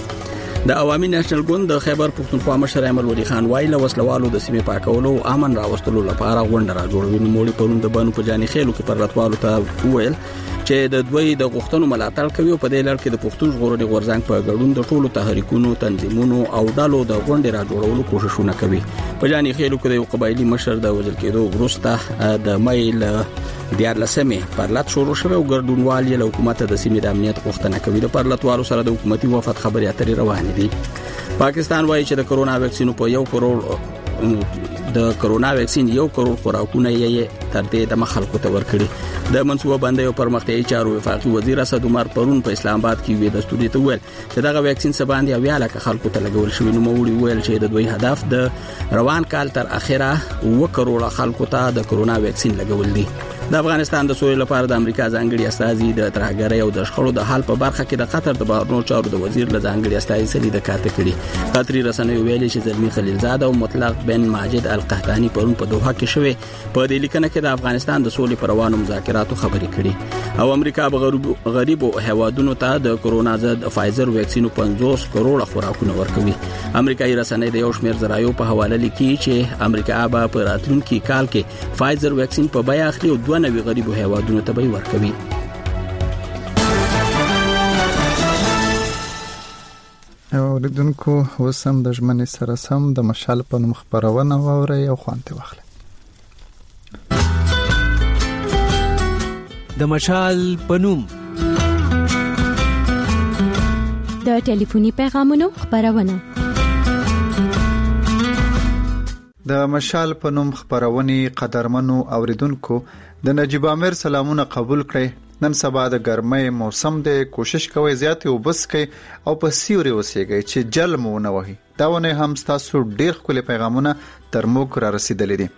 د عوامي نېشنل ګوند د خیبر پښتونخوا مشر احمد ولی خان وایي له وسلوالو د سیمې پاکولو او امن راوستلو لپاره غونډه را جوړوي. نو موږ پرون د بانو په جاني خېلو کې پر راتوالو ته وویل چې د دوی د غوښتنو ملاتړ کوي او په دې لړ کې د پښتون ژغورنې غورځنګ په ګډون د ټولو تحریکونو، تنظیمونو او ډلو د غونډې را جوړولو کوششونه کوي. په جاني خېلو کې د یو قبایلی مشر د وژل کېدو وروسته د مایل دیارلسمې پرلط شروع شوه او ګډونوال یې له حکومت د سیمې د امنیت غوښتنه کوي. د پرلطوالو سره د حکومتي وفد خبرې اترې روانې دي. پاکستان وایي چې د کرونا ویکسینو په یو کروڑ د کرونا ویکسین یو کروڑ خوراکونه یې تر دې د مخالکو ته ورکړي. د منصوبه بندۍ او پرمختیايي چارو وفاقي وزیر اسد عمر پرون په اسلام آباد کې وی د استودیو ته ویل چې دغه ویکسین څه باندې اویا لکه خلکو ته لګول شوی. نو موږ ویل چې د دوی هدف د روان کال تر اخره و کروڑ خلکو ته د کرونا ویکسین لګول دي. د افغانستان د سولې لپاره د امریکا ځانګړي استازي د ترهګرۍ او د شخړو د حل په برخه کې د قطر د بهرنیو چارو د وزیر له ځانګړي استازي سره د کاته کړي. قطري رسنیو ویلي چې زلمی خلیلزاد او مطلق بن ماجد القحطاني پرون په دوحه کې شوه. په دې لیکنه کې د افغانستان د سولې پر روانو مذاکراتو خبرې کړي او امریکا به غریبو هیوادونو ته د کرونا ضد فایزر ویکسینو پنځوس کروڑ خوراکونه ورکوي. امریکایي رسنۍ د یو شمېر ذرایعو په حواله لیکي چې امریکا به په راتلونکي کال کې فایزر ویکسین په بیه اخلي او دوه نوي غریبو هیوادونو ته به ورکوي. اوریدونکو وسم د ژمنې سره سم د مشال په نوم خبرونه واوري او خوانته واخلي. د مشال په نوم د ټلیفوني پیغامونو خبرونه د مشال په نوم خبرونه قدرمنو اوریدونکو د نجیب امیر سلامونه قبول کړئ. نن سبا د ګرمۍ موسم دی، کوشش کوئ زیات وبس کړئ او په سیوري اوسئ چې جل مو نه وهي. دا ونه هم تاسو ډیر خپل پیغامونه تر موږ را رسیدلې دي.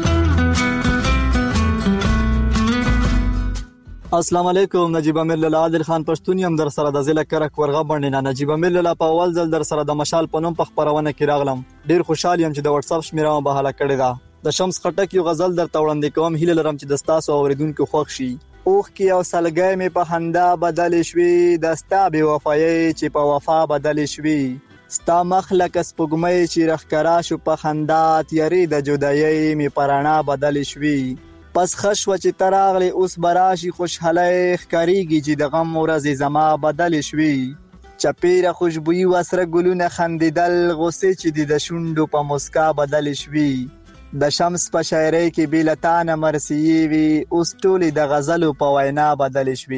السلام علیکم. نجیب امیر لاله عادل خان پښتون یم در سره د ضلع کرک ورغه باندې نه. نجیب امیر لاله په اول ځل در سره د مشال په نوم په خبرونه کې راغلم. ډیر خوشاله یم چې د واتس اپ شمیره مې بهاله کړې ده. د شمس خټک یو غزل در توړاندې کوم، هیله لرم چې د تاسو اوریدونکو خوښ شي. اوخ کې او سلګۍ مې په خندا بدل شوي، د ستا بې وفایي چې په وفا بدل شوي. ستا مخ لکه سپوږمۍ چې رخکرا شو په خندا، تیارې د جدایۍ مې په رڼا بدل شوي. پس خشوه چې تراغلی اوس براشي خوشحالۍ، ښکاریږي چې د غم ورځې زما بدل شوي. چپیره خوشبويي وسره ګلونه خندیدل، غصې چې د شونډو په مسکا بدل شوي. د شمس په شاعرۍ کې بیلتانه مرثیې وي، اوس ټولې د غزلو په وینا بدل شوي.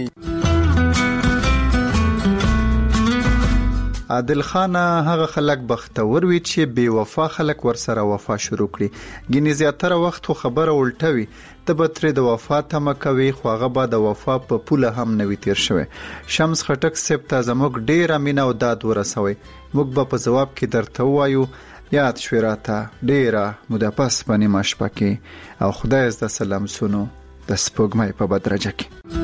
عادل خان هغه خلک بختور وي چې بے وفا خلک ورسره وفا شروع کړي. ګینې زیاتره وخت خو خبره الټوي، ته به ترې د وفا تمه کوي خو هغه به د وفا په پوله هم نوي تیر شوی. شمس خټک صاحب ته زموږ ډیره مینه او داد ورسوي. موږ به په ځواب کې درته وایو یاد شوی راته ډیره موده پس په نیمه شپه کې، او خدای زده سلام سونو د سپوږمۍ په بدرجه کې.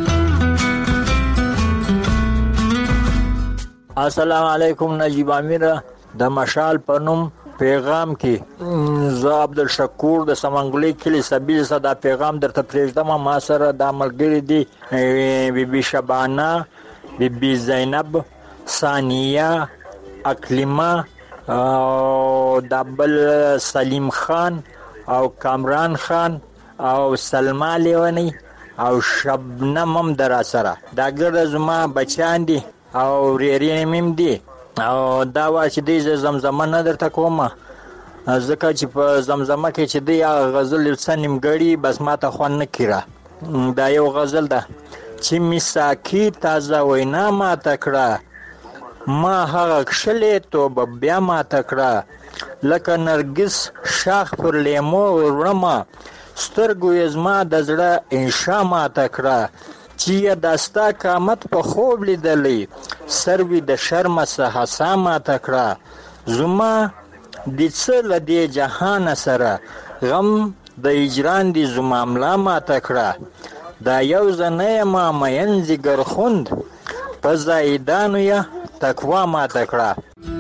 السلام علیکم. نجیب امیر د مشال په نوم پیغام کې زه عبدالشکور د سمنګلې کلی سبیل صدا پیغام درته پرېږدم. ما سره د ملګری دي بی بی شبانه، بی بی زینب، ثانیه، اکلیمه او دبل سلیم خان او کامران خان او سلما لیونی او شبنم هم در سره دا ګرده زما بچیان دي او ریرین میم دي او دا وا چې دی زمزمه نه درته کومه ځکه چې په زمزمه کې چې دی غزل څه نیمګړي بس ماته خوند نه کیره. دا یو غزل ده چې مساکی تازه وینا ماته کړه ما هغه کښلې توبه بیا ماته کړه لکه نرګس شاخ پر لیمو وړمه سترګو یې زما د زړه انشا ماته کړه چې یې داستا قامت په خوب لیدلی سروي د شرمه څه حسا ماته کړه زما د څه له دې جهان سره غم د هجران دي زما ملا ماته کړه دا یو زنه یم مین ځیګر خوند په زایدانو یې تقوا ماته کړه.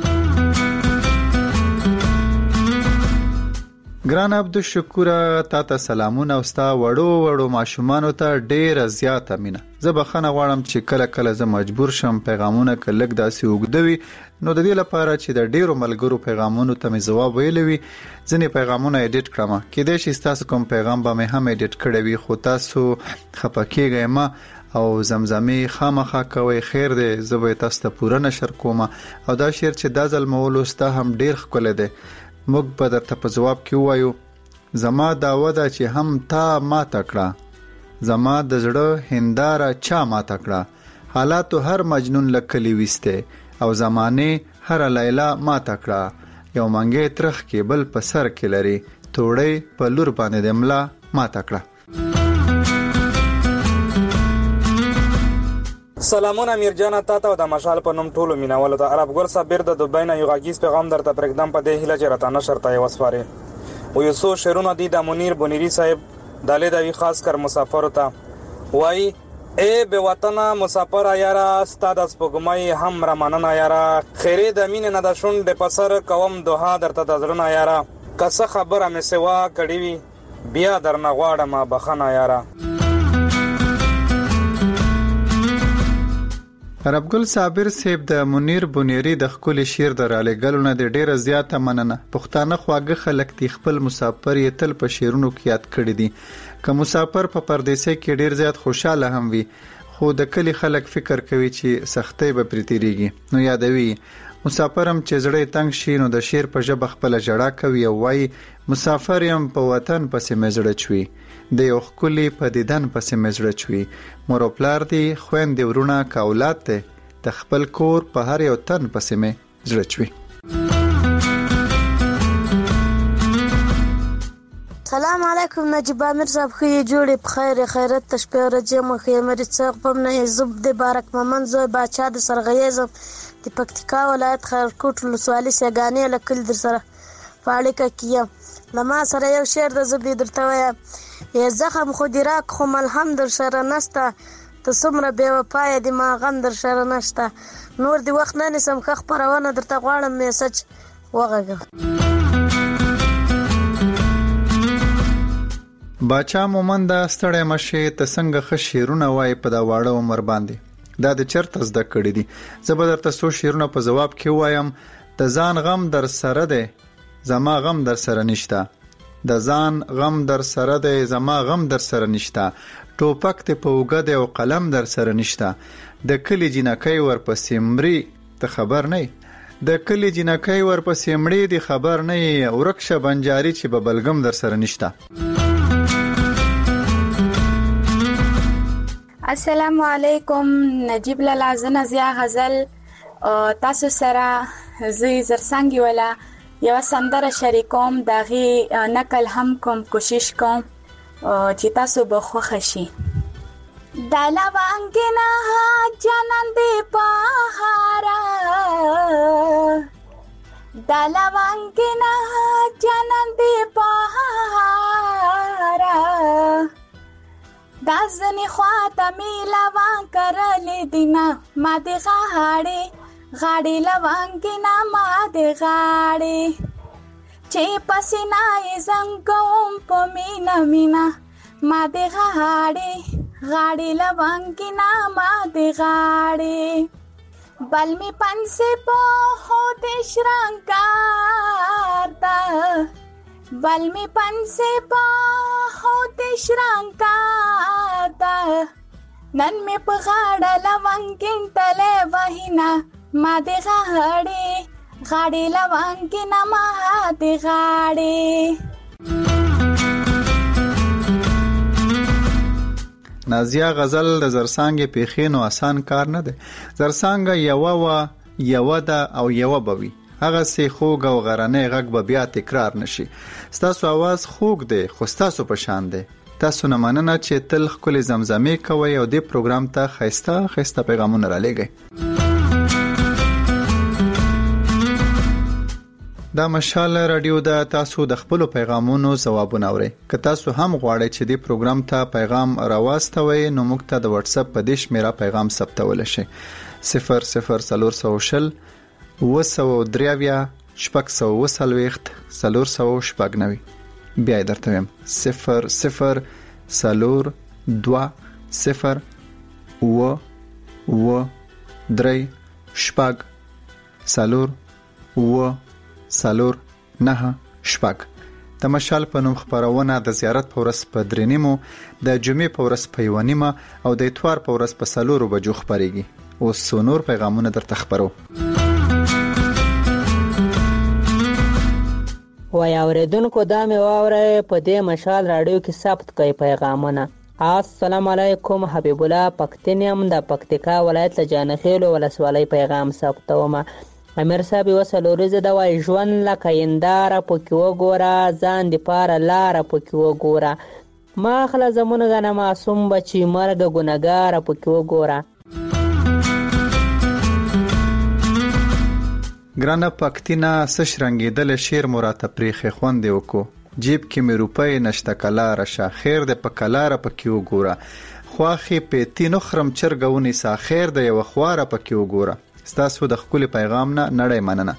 ګران عبدالشکوره تا ته سلامونه او ستا وړو وړو ماشومانو ته ډېره زیاته مینه. زه بخښنه غواړم چې کله کله زه مجبور شم پیغامونه که لږ داسې اوږده وي نو د دې لپاره چې د ډېرو ملګرو پیغامونو ته مې ځواب ویلی وي ځینې پیغامونه ایډیټ کړم کیدای شي ستاسو کوم پیغام به مې هم ایډیټ کړی وي خو تاسو خفه کیږئ مه او زمزمې خامخا کوئ خیر دی زه به تاسو ته پوره نشر کوم او دا شعر چې دا ځل مې ولوسته هم ډېر ښکلی دی موږ به درته په ځواب کې ووایو زما دعوه ده چې هم تا ماته کړه زما د زړه هنداره چا ماته کړه حالاتو هر مجنون له کلي ویسته او زمانې هر لیلا ماته کړه یو منګی ترخ کې بل په سر کې لري توړی په لور باندې د ملا ماته کړه. سلامونه امیر جان تا ته او د مشال په نوم ټولو مینوالو ته عرب ګل صاحب د دوبۍ نه یو غږیز پیغام درته پرېږدم په دې هیله چې راته نشر ته یې وسپارې و یو څو شعرونه دي د منیر بنیری صاحب دالې دوي خاص کر مسافرو ته وایي ای به وطنه مسافر یاره ستا د سپوږمۍ هم رامننه یاره خیرې د مینې نه د شونډې په سر کوم دوها درته د زړه یاره که څه خبره مې سوا کړې وي بیا درنه غواړم بخښنه یاره. عربګل صابر صاحب د منیر بنیری د خپل شعر د رالېګلو نه د ډیره زیاته مننه. پښتانه خواږه خلک دی خپل مسافر یې تل په شعرونو کې یاد کړی دي که مسافر په پردیسۍ کې ډیر زیات خوشاله هم وي خو د کلی خلک فکر کوي چې سختۍ به پرې تیریږي نو یادوي مسافر هم چې زړه تنګ شي نو د شعر په ژبه خپل جړه کوي او وایي مسافر یم په وطن پسې مې زړه چوي د یو ښکلي په دیدن پسې مې زړه چوي مور او پلار دي خویندې ورونه که اولاد دی د خپل کور په هر یو تن پسې مې زړه چوي. سلام علیکم نجیب امیر صاحب خو جوړې په خیر خیرت ته شپې ورځې مو خیمرې څه غبم نه زب د بارک ممن زوی باچا د سرغیزم د پکتیکا ولایت خیرکوټ ولسوالۍ سیګانې له کلي در سره په اړیکه کې یم. له ما سره یو شعر د زه به درته وایم ای زخم خو دې راک خو ملهم در سره نسته ته څومره بې وفایه دي ما غم در سره نشته نور دې وخت نه نیسم ښه خپرونه درته غواړم میسج وغږوه. باچا مومنده ستړی مشه ته څنګه ښه شعرونه وایي په دا واړه عمر باندې دا د چرته زده کړي دي. زه به درته څو شعرونه په ځواب کې وایم. د ځان غم در سره دی زما غم در سره نشته د ځان غم در سره دی زما غم در سره نشته ټوپک ته په اوږه دی او قلم در سره نشته د کلي جنکۍ ورپسې مري ته خبر نه د کلي جنکۍ ورپسې مړې دی خبر نه ورک شه بنجاري چې به بلګم در سره نشته. السلام علیکم نجیب لالا زنه زیا غزل تاسو سره زی زرسنګي ولا یو سندره شریکوم دغه نقل هم کوم کوشش کوم چې تاسو به خوښ شي. دلا وانګنا جنان دی پهارا دلا وانګنا جنان دی پهارا دازنی خواته میلا وان کرلی دینا ما دی غاړي غاړي لوانګینا ما دی غاړي چې پسینا یې زنګوم په مینا مینا ما دی غاړي غاړي لوانګینا ما دی غاړي بل می پنسه په هوت شرنګار دا بل می پنسه په هوته شرنګا نن می په غاړه لونګین تله وهینا ما دې غاړې غاړې لونګین ما دې غاړې. نازیه غزل د زرسانګ پیخینو آسان کار نه دی. زرسانګ یو وا یو دا او یو بوي هغه سي خوګ او غرانه غږ به بیا تکرار نشي. ستاسو आवाज خوګ دی خو ستاسو په شان دی. تاسو نه مننه چې تل خپل زمزمه کوي او د پروګرام ته خيسته خيسته پیغامونه را لګي. دا مشال رادیو دا تاسو د خپل پیغامونو ځوابونه اورئ. که تاسو هم غواړئ چې د پروګرام ته پیغام راوستوي نو موږ ته د واتس اپ په دیش میرا پیغام ثبتول شي. صفر صفر سلور سو شل وسو دریاویا شپږ سو وسلويخت سلور سو شپږ نوي. بیا درته ویم صفر صفر سلور دوا صفر و و درې شپږ سلور و سلور نه شپږ. د مشال په نوم خبرونه د زیارت په ورځ په درېنیمو د جمعې په ورځ په یوانیمه او د اتوار په ورځ په سلورو بجو خبريږي. او سونور پیغامونه درته خبرو. وای اوریدونکو دا مې واوره په دې مشال رادیو کې ثبت کوي پیغامونه. السلام علیکم حبیب الله پښتنیم د پکتیکا ولایت له جانخیل ولسوالۍ پیغام ثبتوم. امیر صاحب وسلوريزه دا وای ژوند لکه انداره پکې وګوره ځان دی پاره لار پکې وګوره ما خلا زمونه غنه معصوم بچی مرګ ګناګار پکې وګوره. ګرانه پکتینا سش رنگیدل شیر مراته پریخه خوندې وکو جیب کې مې روپۍ نشته کلا رشه خیر دې په کلاره پکې وګوره خواخي پېتی نو خرم چرګونی سا خیر دې یو خواره پکې وګوره. ستاسو د خپل پیغام نه نړۍ مننه.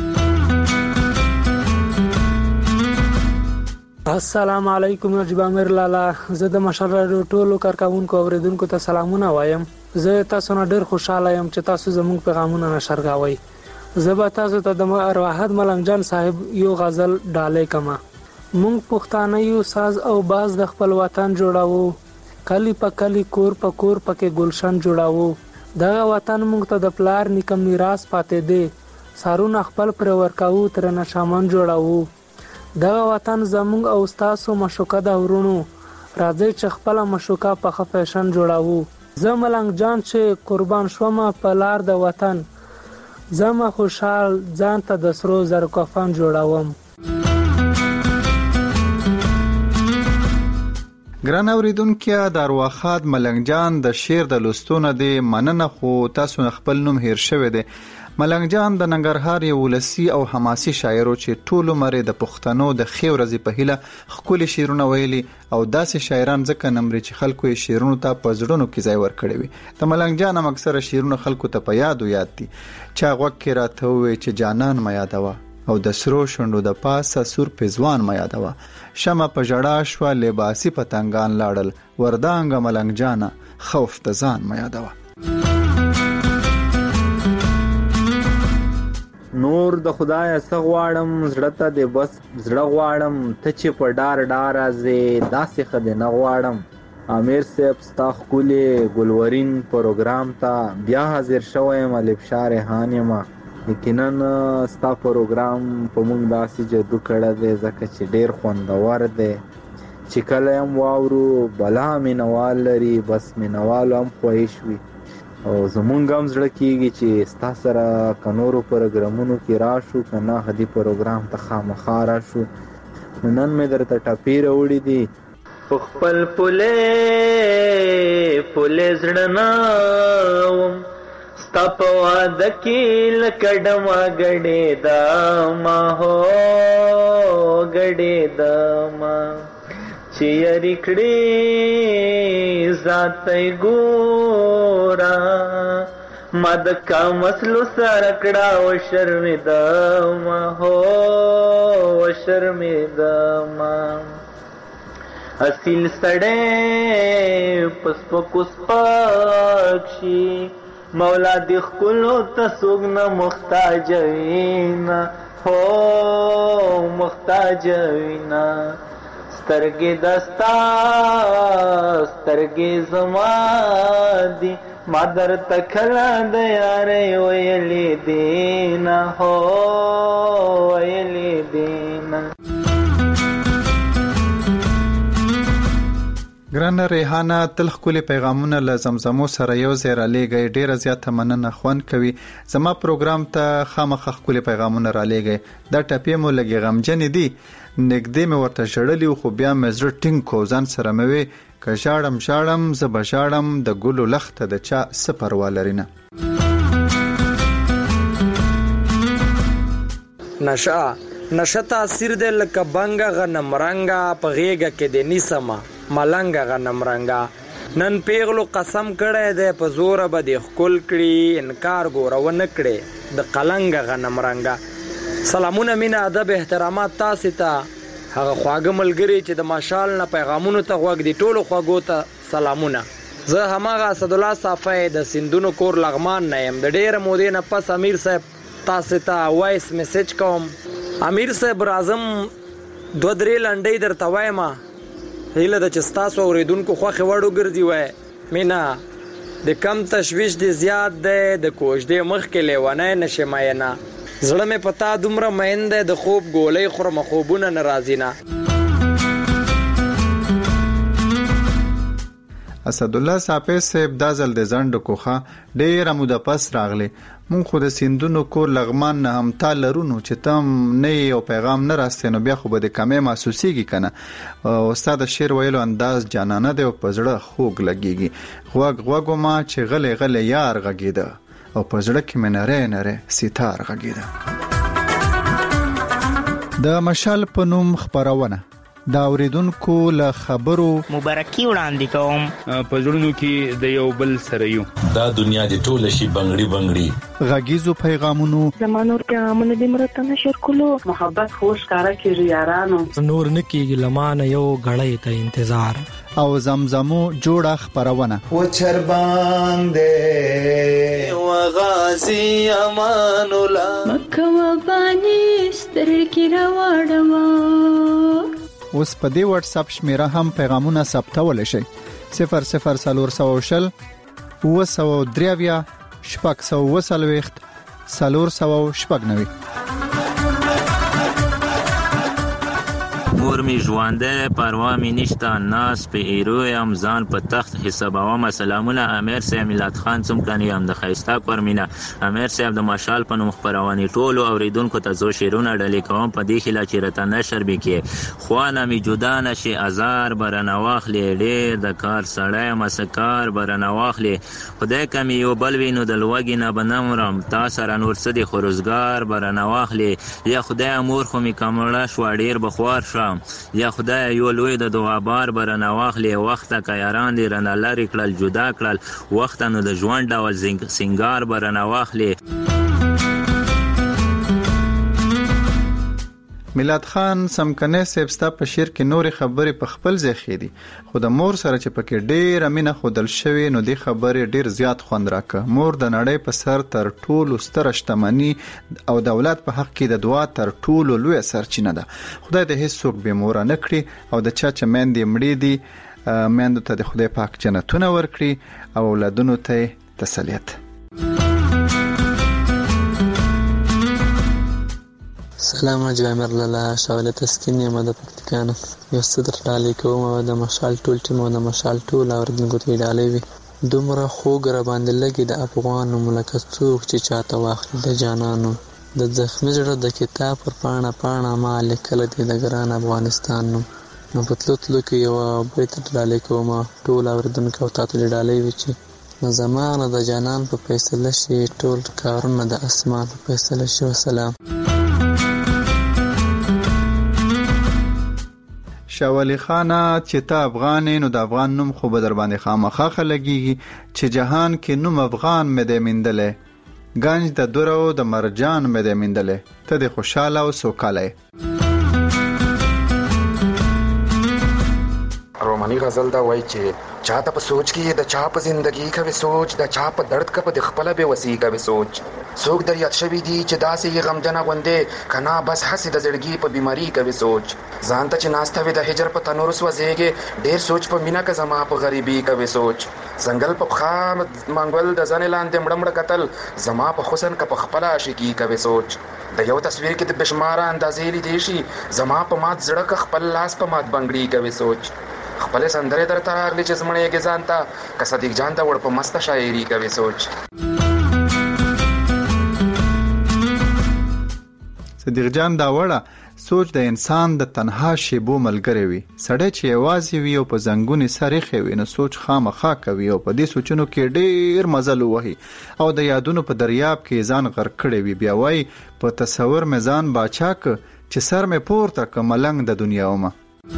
السلام علیکم نجیب امیر لالا. زه د مشال رادیو ټولو کارکونکو اوریدونکو ته سلامونه وایم. زه تاسو نه ډیر خوشاله یم چې تاسو زموږ پیغامونه نشرګاوئ. زه به تاسو ته د ارواحت ملنګ جان صاحب یو غزل ډالې کما. مونږ پښتانه یو ساز او باز د خپل وطن جوړاوو کلی په کلی کور په کور پکې گلشن جوړاوو. دغه وطن مونږ ته د پلار نیکم میراث پاتې دی سارون خپل پر ورکاو تر نشامن جوړاوو. دغه وطن زمونږ او تاسو مشوکه د ورونو راځي چې خپل مشوکه په خفشن جوړاوو. زه ملنګ جان چې قربان شوم په لار د وطن زما خوشحال ځان ته د سرو زر کفن جوړاوم. ګران اوریدونکو د ارواخاد ملنګ جان د شعر د لوستونه دی مننه خو تاسو خپل نوم هیر شوی دی. ملنګ جان د ننګرهار یو ولسی او حماسي شاعر او چې ټول عمر د پښتنو د خیورزي په هیله خپل شعرونه ویلي او داسې شاعران ځکه نمرې چې خلکو یې شعرونو ته په زړونو کې ځای ورکړي وي. د ملنګ جان هم اکثره شعرونه خلکو ته په یاد او یاد دي. چا غوږ کې راته وي چې جانان ما یادوا او د سرو شونډو د پاسه سور پزوان ما یادوا شمه په جړا شو لباسي پتنګان لاړل وردانګ ملنګ جانا خوف د ځان ما یادوا. نور د خدای سغواړم زړه ته د بس زړه غواړم ته چې په ډار ډار ازې داسې خدای نه غواړم. امیر صاحب ستا خولي ګلورین پروګرام ته بیا حاضر شوم الف شار هانیما. یقینا ستا پروګرام په موږ داسې جادو کړه دی ځکه چې ډیر خوندور دی چې کله هم واورو بلا مینوال لري بس مینوال هم خوښ وي او زمونږ هم زړه کېږي چې ستا سره که نورو پروګرامونو کې راشو که نه هدي پروګرام ته خامخا راشو. نن مې درته ټپې راوړي دي په خپل پولې پولې زړه نه وم ستا په واده کې لکه ډمه ګډېدمه هو ګډېدمه چې یاري کړې ذاتی ګوره ما د کامسلو سره کړه وشرمېدمه هو وشرمېدمه اصیل سړی په سپکو سپک شي مولا دی خکلو تا سوگ نا مختاج وینا ہو مختاج وینا سترګې دستا سترګې زما دي ما درته کله د یارۍ ویلې دینه هو ویلې دینه. ګران ریحانه تل خپل پیغامونه له زمزمو سره یو ځای را لېږئ. ډیره زیاته مننه، خوند کوي. زما پروګرام ته خامخا خپل پیغامونه را لېږئ. دا ټپې مو لګي غمجن دي، نږدې مې ورته ژړلی خو بیا مې زړه ټینګ کو ځان سره مې وې که ژاړم ژاړم زه به ژاړم د ګلو لخته د چا څه پروا لري نه. نشه نشه تاثیر دې لکه بنګه غنم رنګه په غېږه کې دې نیسمه ملنګه غنم رنګه نن پیغلو قسم کړی دی په زوره به دې ښکل کړي انکار ګوره ونه کړې د قلنګه غنم رنګه. سلامونه مینه ادب احترامات تاسې ته هغه خواږه ملګري چې د ماشال نه پیغامونو ته غوږ دي ټولو خواږو ته سلامونه. زه هماغه اسدالله صافی د سیندونو کور لغمان نه یم. د ډېره مودې نه پس امیر صاحب تاسې ته وایس میسج کوم. امیر صاحب راځم دوه درې لنډۍ درته وایم، هیله ده چې ستاسو اورېدونکو خوښې وړ وګرځي. وای مینه د کم تشویش دې زیات دی د کوژدې مخکې لیونی نشې مینه زړه مې پتا دومره مین دی د خوب ګولۍ خورم خوبونه نه راځي نه. اسدالله صافی صاحب دا ځل د ځنډ کوخه ډېره موده پس راغلی. مونږ خو د سیندونو کور لغمان نه هم تا لرونو چې تم نه یو پیغام نه راستې نو بیا خو به د کمې محسوسیږي که نه. استاد شعر ویلو انداز جانانه دی او په زړه خوږ لګیږي. غوږ غوږو ما چې غلی غلی یار غږېده او په زړه کې مې نری نری ستار غږېده. د مشال په نوم خپرونه دا اوریدونکو له خبرو مبارکي وړاندې کوم. په زړونو کې د یو بل سره یو دا دنیا دی ټوله شي بنگړي بنگړي غږیزو پیغامونو زمانور پیغامونه دې مرته نشر کولو محبت خوش کارا کیږي یارانو نور نکیږي لمانه یو غړې ته انتظار او زمزمو جوړه خبرونه و چرباندې و غازی امان الله مکه و بانی سترګې راوړم. اوس په دې واتس اپ شمیره هم پیغامونه ثبتول شي. صفر صفر سلور سو شل و سو دریویا شپږ سو وسلويخت سلور سو شپږ نوي. مور می ژوندې پروا می نشته ناس په ایرو ام ځان په تخت حسابوم. سلامونه امیر صاحب میلاد خان څوم کني ام د خیستا پرمینا امیر صاحب د مشال په نوم خبرونه ټولو اوریدونکو ته زو شیرونه ډلې کوم په دې خلا چې رته نشر بکې خوانه می جدا نشي ازار برنواخلې ډېر د کار سړی مسکار برنواخلې خدای کمی یو بل وینو د لوګي نه بنمرم تا سره نور سدي خروزګار برنواخلې یا خدای امور خو می کمړه شو ډېر بخوار شم یا خدای یو لوی د دعا بار برنه واخلې وخت کا یاران دې رنه لری کړل جدا کړل وخت نو د ژوند ډول سنگار برنه واخلې. میلاد خان سمکنه سپستا په شعر کې نورې خبرې په خپل ځای خېدي خو د مور سره چې پکې ډېر امینه خودل شوی نو دې خبرې ډېر زیات خوند راکه. مور د نړۍ په سر تر ټولو ستر شتمنی او د اولاد په حق کې د دعا تر ټولو لوی سرچینه ده. خدای دې هیڅ څوک به مور نه کړي او د چا چې مېندې مړې دي مېندو ته د خدای پاک جنتونه ورکړي او اولادونو ته تسلیت. سلام جوامر لالا شاوله تسکین یم د پکتیکانو یو صدر ډالې کوم او د مشال ټول ټیم او د مشال ټول اوردونکو ته ډالې وي دومره خوږ را باندې لګي د افغانو ملکه څوک چې چاته واخلي د جانانو د زخمي زړه د کتاب پر پاڼه پاڼه ما لیکل دي د ګران افغانستان نو په تلو تلو کې یو بیت ډالې کوم ټول اوردونکو ته ډالې وي چې زمانه د جانان په فیصله شي ټول کارونه د اسمان په فیصله شي. والسلام. شاولی خانه چې ته افغانې نو د افغان نوم خو به در باندې خامخا خلګيږي چې جهان کې نوم افغان مې د میندلې گنج د دورو د مرجان مې د میندلې ته د خوشاله او سوکاله. لغمانی غزل دا وای چې چاته په سوچ کې د چا په زندگی کوي سوچ د چا په درد کا په د خپل به وسی کوي سوچ څوک در یاد شوی دی چې داسې غمجنه غوندې کنا بس حسې د زړګي په بیماری کوي سوچ ځان ته چې ناسته وي د هجر په تنور سوځيږي ډیر سوچ په مینا کا زما په غریبي کوي سوچ زنګل په خام منګول د ځنې لاندې مړ مړ قتل زما په حسن کا په خپل عاشقي کوي سوچ د یو تصویر کې د بشمار اندازې لیدې شي زما په مات زړه کا خپل لاس په مات بنگړي کوي سوچ خپل سندره در تر اغلی چې زمړې کې ځان ته که صدیق جان ته وړ په مست شاعري کوي سوچ صدیق جان دا وړه سوچ د انسان د تنها شیبو ملګری وي سړی چې یوازې وي او په زنګونې سریخې وي نو سوچ خامخا کوي او په دې سوچونو کې ډیر مزل وهي او د یادونو په دریاب کې ځان غرق کړی وي بیا وایي په تصور مې ځان باچا که چې سر مې پورته که ملنګ د دنیا ومه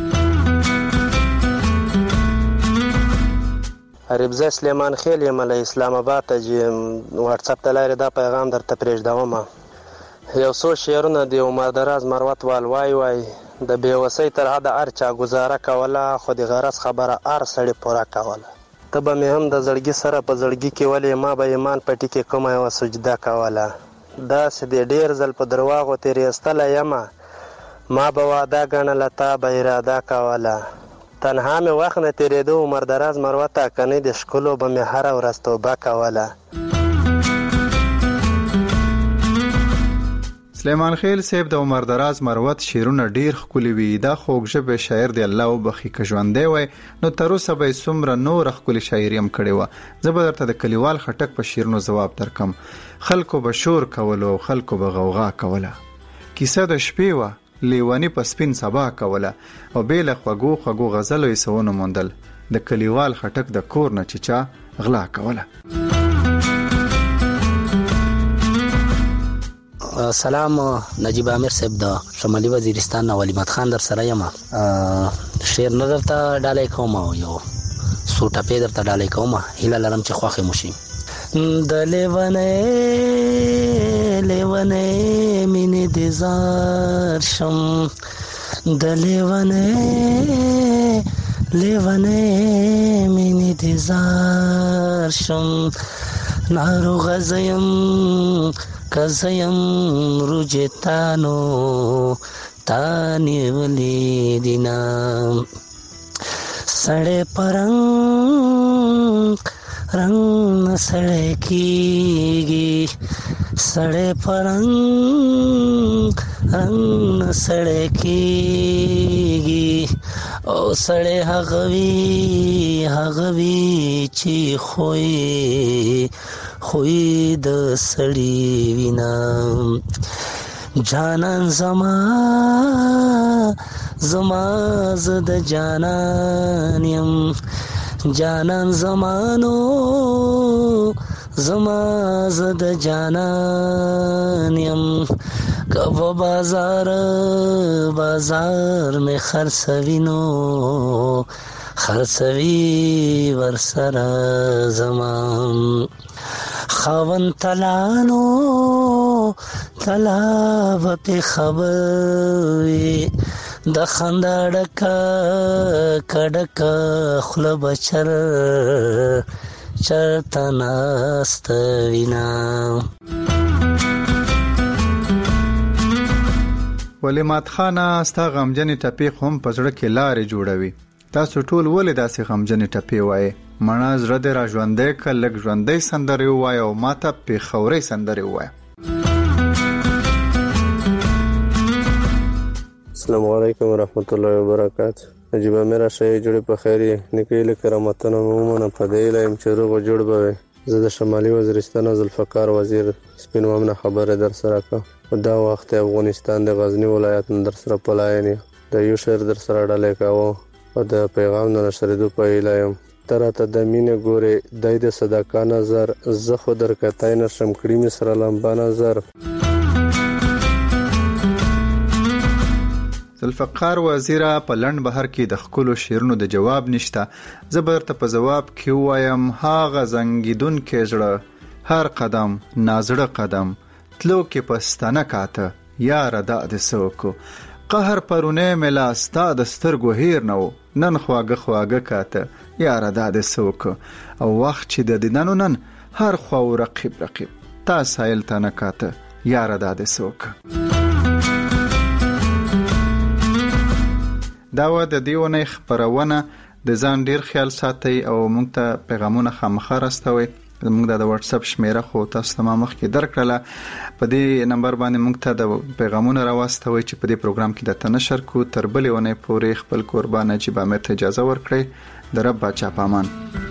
عربزه سلیمان خیل یم له اسلام آباد ته چې واتس اپ ته لارې دا پیغام درته پرېږدوم یو څو شعرونه د عمر دراز مروت وال وای وای د بېوسۍ تر حده هر چا ګزاره کوله خو د غرض خبره هر سړی پوره کوله ته به مې هم د زړګي سره په زړګي کې ولې ما به ایمان په ټیکې کومه یوه سجده کوله داسې د ډېر ځل په درواغو ترې ایستلی یمه ما به واده ګڼله تا به اراده کوله تنها مې وخت نه تېرېده عمر دراز مروته کنې د ښکلو به مې هره ورځ توبه کوله سلیمان خیل صاحب د عمر دراز مروت شعرونه ډیر ښکلي وي دا خوږ ژبې شاعر دی الله وبخي که ژوندی وای نو تر اوسه به یې څومره نور ښکلي شاعري هم کړې وه زه به درته د کلیوال خټک په شعرونو ځواب درکم خلکو به شور کولو او خلکو به غوغا کوله کیسه د شپې وه لیونی په سپین سبا کوله او بې له خوږو خوږو غزلو یې څه ونه موندل د کلیوال خټک د کور نه چې چا غلا کوله سلام نجیب عامر صاحب د شمالي وزیرستان نه ولیمت خان در سره یم شعر نه درته ډالۍ کوم او یو څو ټپې درته ډالۍ کوم هیله لرم چې خوښې مو شي د لیونۍ لیونۍ مینې دې زار شم د لیونۍ لیونۍ مینې دې زار شم ناروغه زیم کزیم رجتانو تانی ولی دینا سڑے پرنگ رنگ سڑے کیگی سڑے پرنگ رنگ سڑے کیگی او سڑے هغوی هغوی چی خوی خوی د سړی وینا جانان زما زما زد جانان یم جانان زمانو زما زد جانان یم کب بازار بازار میں خرڅوینو خرڅوی ورسره زمان خاون تلانو تلاب پی خبوی د خندا ډکا کډکا خل بچر چرتا ناست وینا ولیمات خانه ستا غمجنې ټپې خو هم په زړه کې لارې جوړوي تاسو ټول ولې داسې غمجنې ټپې وایې مڼه زړه دې را ژوندی که لږ ژوندی سندرې ووایه او ما ته پېښورۍ سندرې ووایه السلام علیکم ورحمت الله وبرکاته نجیب امیر شای جوړې په خیر یې نیکۍ لکه رحمتونه مو ومنه په دې هیله یم چې روغ و جوړ به وئ زه د شمالي وزیرستان ذوالفقار وزیر سپین وامنه خبرې در سره کوم په دا وخت افغانستان د غزني ولایت نه در سره پلاین یم د یو شعر در سره ډالۍ کوم او د پیغام نه نشریدو په هیله یم ته راته د مینې ګورې دی د صدقه نظر زه خو در کتی نشم کړي مې سره لمبه نظر ذوالفقار وزیره په لنډ بهر کې د ښکلو شعرونو د جواب نشته زه به درته په ځواب کې ووایم هغه زنګېدونکی زړه هر قدم نازړه قدم تلو کې په ستنه کاته یاره دا دې څه وکړو قهر پرونه ملا ستا د سترګو هیر نو نن خواږه خواږه کاته یاره دا د سوک او وخت چې د دینانو نن هر خوا رقیب رقیب تا سایل تا نه کاته یاره دا د سوک. دا و د دیونه خبرونه د ځان ډیر خیال ساتي او مونږ ته پیغامونه خامخا راستوي. موږ د واتس اپ شمیره خو تاسو ته مخ کې درکړله په دې نمبر باندې موږ ته د پیغامونه راوستوي چې په دې پروګرام کې د تنشر کو تر بلې ونه پورې خپل قربان نجیب امیر ته اجازه ورکړي. د رب بچا پامان.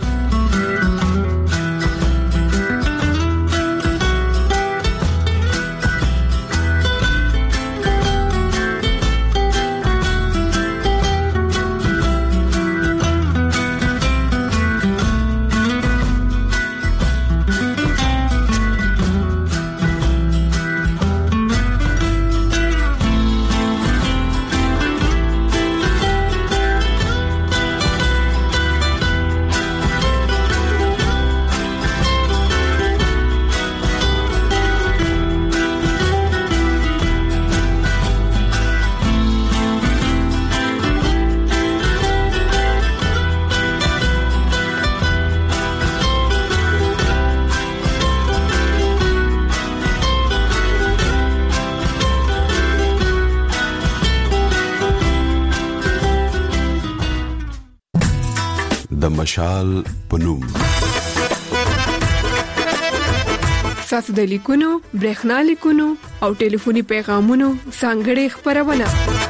مشال پنوم ساسو د لیکونو برېښنا لیکونو او ټلیفوني پیغامونو څنګه خبرونه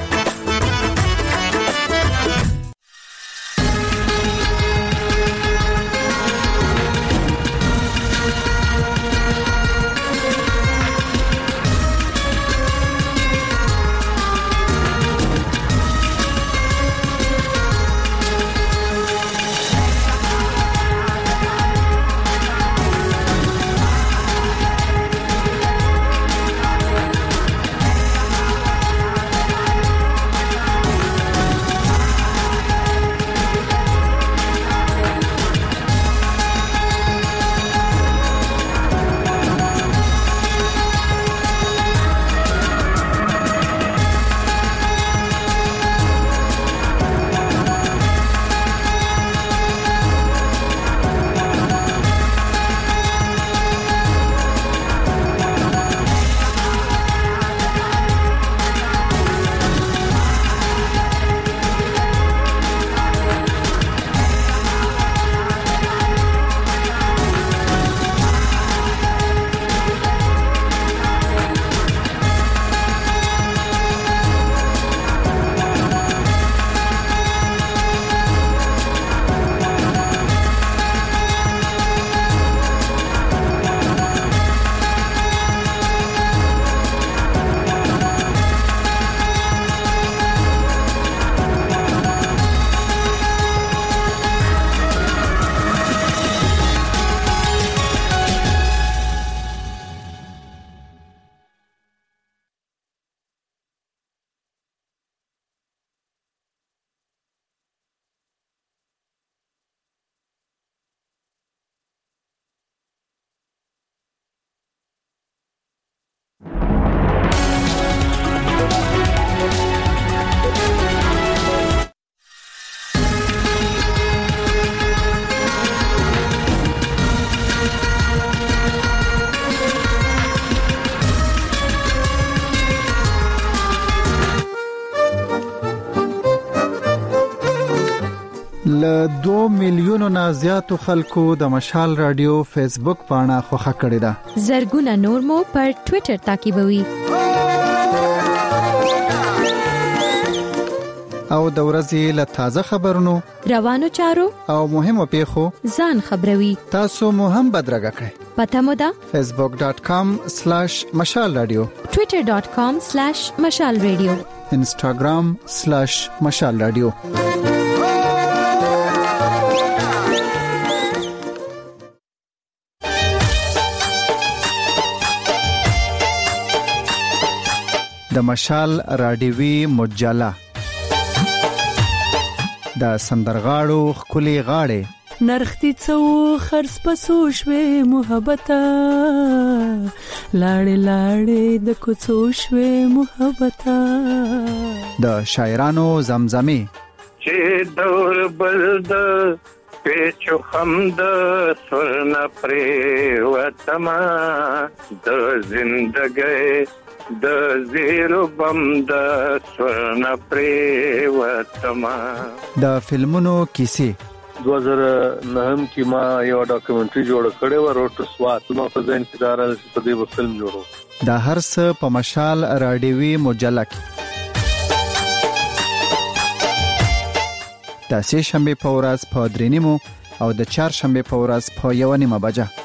له دو میلیونو نه زیاتو خلکو د مشال رادیو فیسبوک پاڼه خوښه کړې ده. زرګونه نور مو پر ټوئیټر تعقیبوي. او د ورځې له تازه خبرونو روانو چارو او مهمو پیښو ځان خبروي. تاسو مو هم بدرګه کړئ. پته مو ده facebook dot com slash mashal radio twitter dot com slash mashal radio instagram slash mashal radio. د مشال رادیوي مجله د سندرغاړو خولي غاړې نرختی څو خرڅ پسو شوې محبته لاړې لاړې د کوڅو شوې محبته. د شاعرانو زمزمه چې دور بل د پیچو خم د سرنا پرې وتما د زندګۍ د زیرو بم د سرنا پرې وتما. د فلمونو کیسې دو هزار نهم کې ما یو ډاکومنټري جوړ کړې و روټ سوات نو په ځین کې دارل په دې فلم جوړو. د هر څه په مشال رادیوي مجله کې د سه شنبه په ورځ په درې نیمو او د چهار شنبه په ورځ په یو نیمه بجه